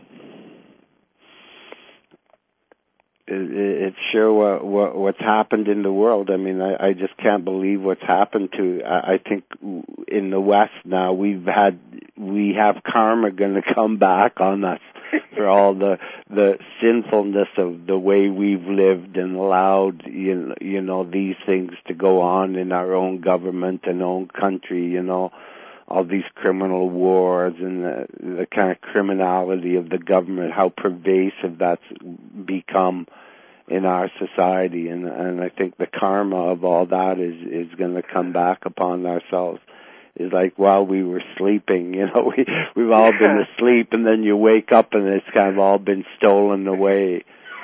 it's sure what's happened in the world. I mean, I just can't believe what's happened to. I think in the West now we have karma going to come back on us for all the sinfulness of the way we've lived and allowed these things to go on in our own government and own country. All these criminal wars and the kind of criminality of the government, how pervasive that's become in our society. And I think the karma of all that is going to come back upon ourselves. It's like while we were sleeping, we've all been asleep, and then you wake up and it's kind of all been stolen away.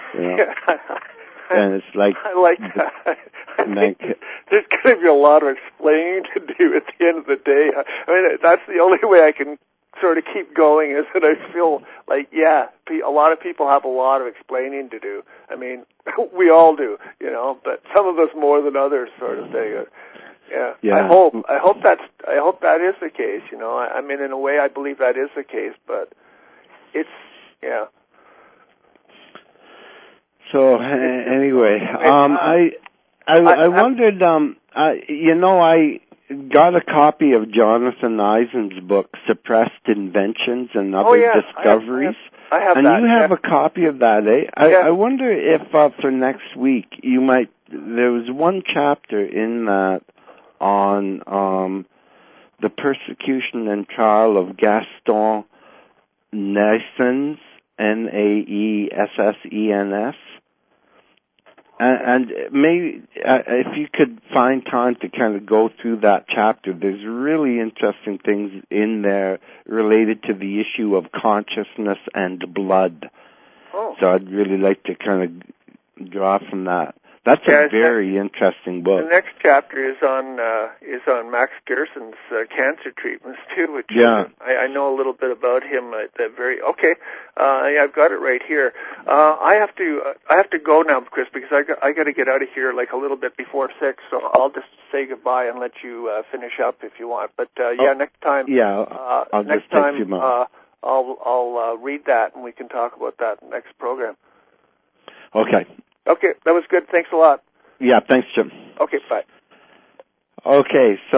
And it's like, I like that. I think there's going to be a lot of explaining to do at the end of the day. I mean, that's the only way I can sort of keep going, is that I feel like, a lot of people have a lot of explaining to do. I mean, we all do, but some of us more than others, sort of thing. Yeah. I hope that is the case. I mean, in a way, I believe that is the case, but it's. So anyway, I wondered, I got a copy of Jonathan Eisen's book, Suppressed Inventions and Other Discoveries. I have and that. You have a copy of that, eh? I wonder if for next week you might. There was one chapter in that on the persecution and trial of Gaston Naessens, Naessens. And maybe if you could find time to kind of go through that chapter, there's really interesting things in there related to the issue of consciousness and blood. Oh. So I'd really like to kind of draw from that. That's a very interesting book. The next chapter is on Max Gerson's cancer treatments too, which I know a little bit about him. I've got it right here. I have to go now, Chris, because I got to get out of here like a little bit before 6. So I'll just say goodbye and let you finish up if you want. But next time. Yeah, I'll next just take time, you more. I'll read that and we can talk about that next program. Okay. Okay, that was good. Thanks a lot. Yeah, thanks, Jim. Okay, bye. Okay, so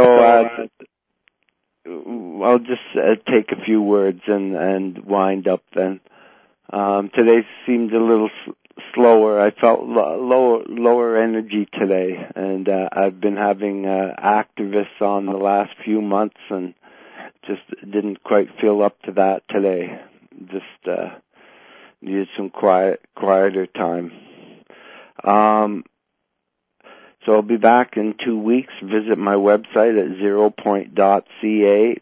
I'll just take a few words and wind up then. Today seemed a little slower. I felt lower energy today, and I've been having activists on the last few months and just didn't quite feel up to that today. Just needed some quieter time. So I'll be back in 2 weeks. Visit my website at zeropoint.ca.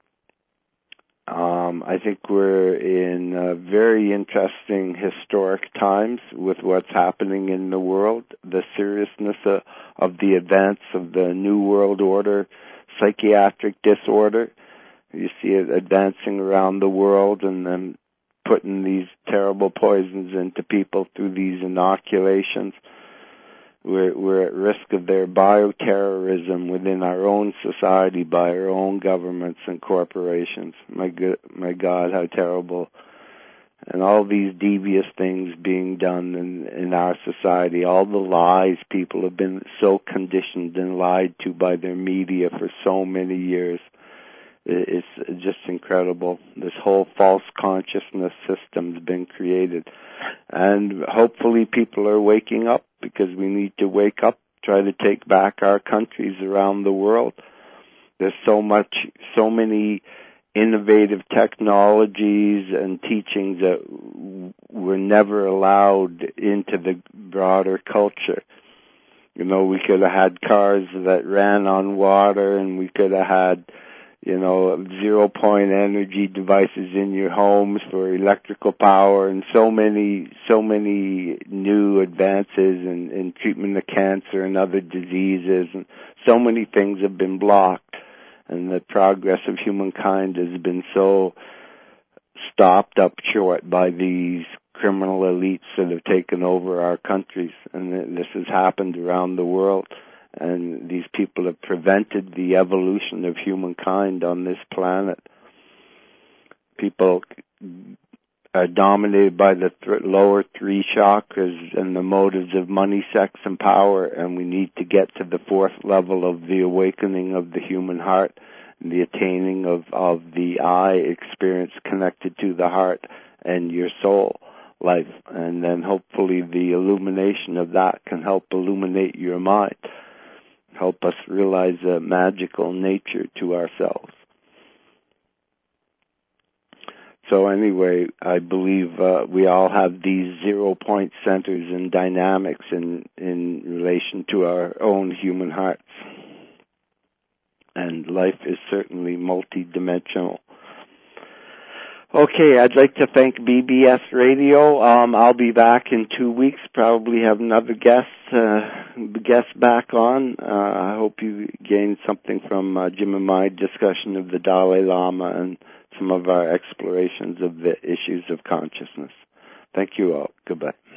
I think we're in very interesting historic times with what's happening in the world, the seriousness of the events of the New World Order, psychiatric disorder. You see it advancing around the world and then putting these terrible poisons into people through these inoculations. We're at risk of their bioterrorism within our own society by our own governments and corporations. My God, how terrible. And all these devious things being done in our society, all the lies people have been so conditioned and lied to by their media for so many years. It's just incredible. This whole false consciousness system's been created. And hopefully people are waking up, because we need to wake up, try to take back our countries around the world. There's so many innovative technologies and teachings that were never allowed into the broader culture. You know, we could have had cars that ran on water, and we could have had 0-point energy devices in your homes for electrical power, and so many new advances in treatment of cancer and other diseases, and so many things have been blocked, and the progress of humankind has been so stopped up short by these criminal elites that have taken over our countries, and this has happened around the world. And these people have prevented the evolution of humankind on this planet. People are dominated by the lower 3 chakras and the motives of money, sex, and power, and we need to get to the 4th level of the awakening of the human heart, and the attaining of the I experience connected to the heart and your soul life. And then hopefully the illumination of that can help illuminate your mind. Help us realize a magical nature to ourselves. So anyway, I believe we all have these 0-point centers and dynamics in relation to our own human hearts. And life is certainly multidimensional. Okay, I'd like to thank BBS Radio. I'll be back in 2 weeks, probably have another guest back on. I hope you gained something from Jim and my discussion of the Dalai Lama and some of our explorations of the issues of consciousness. Thank you all. Goodbye.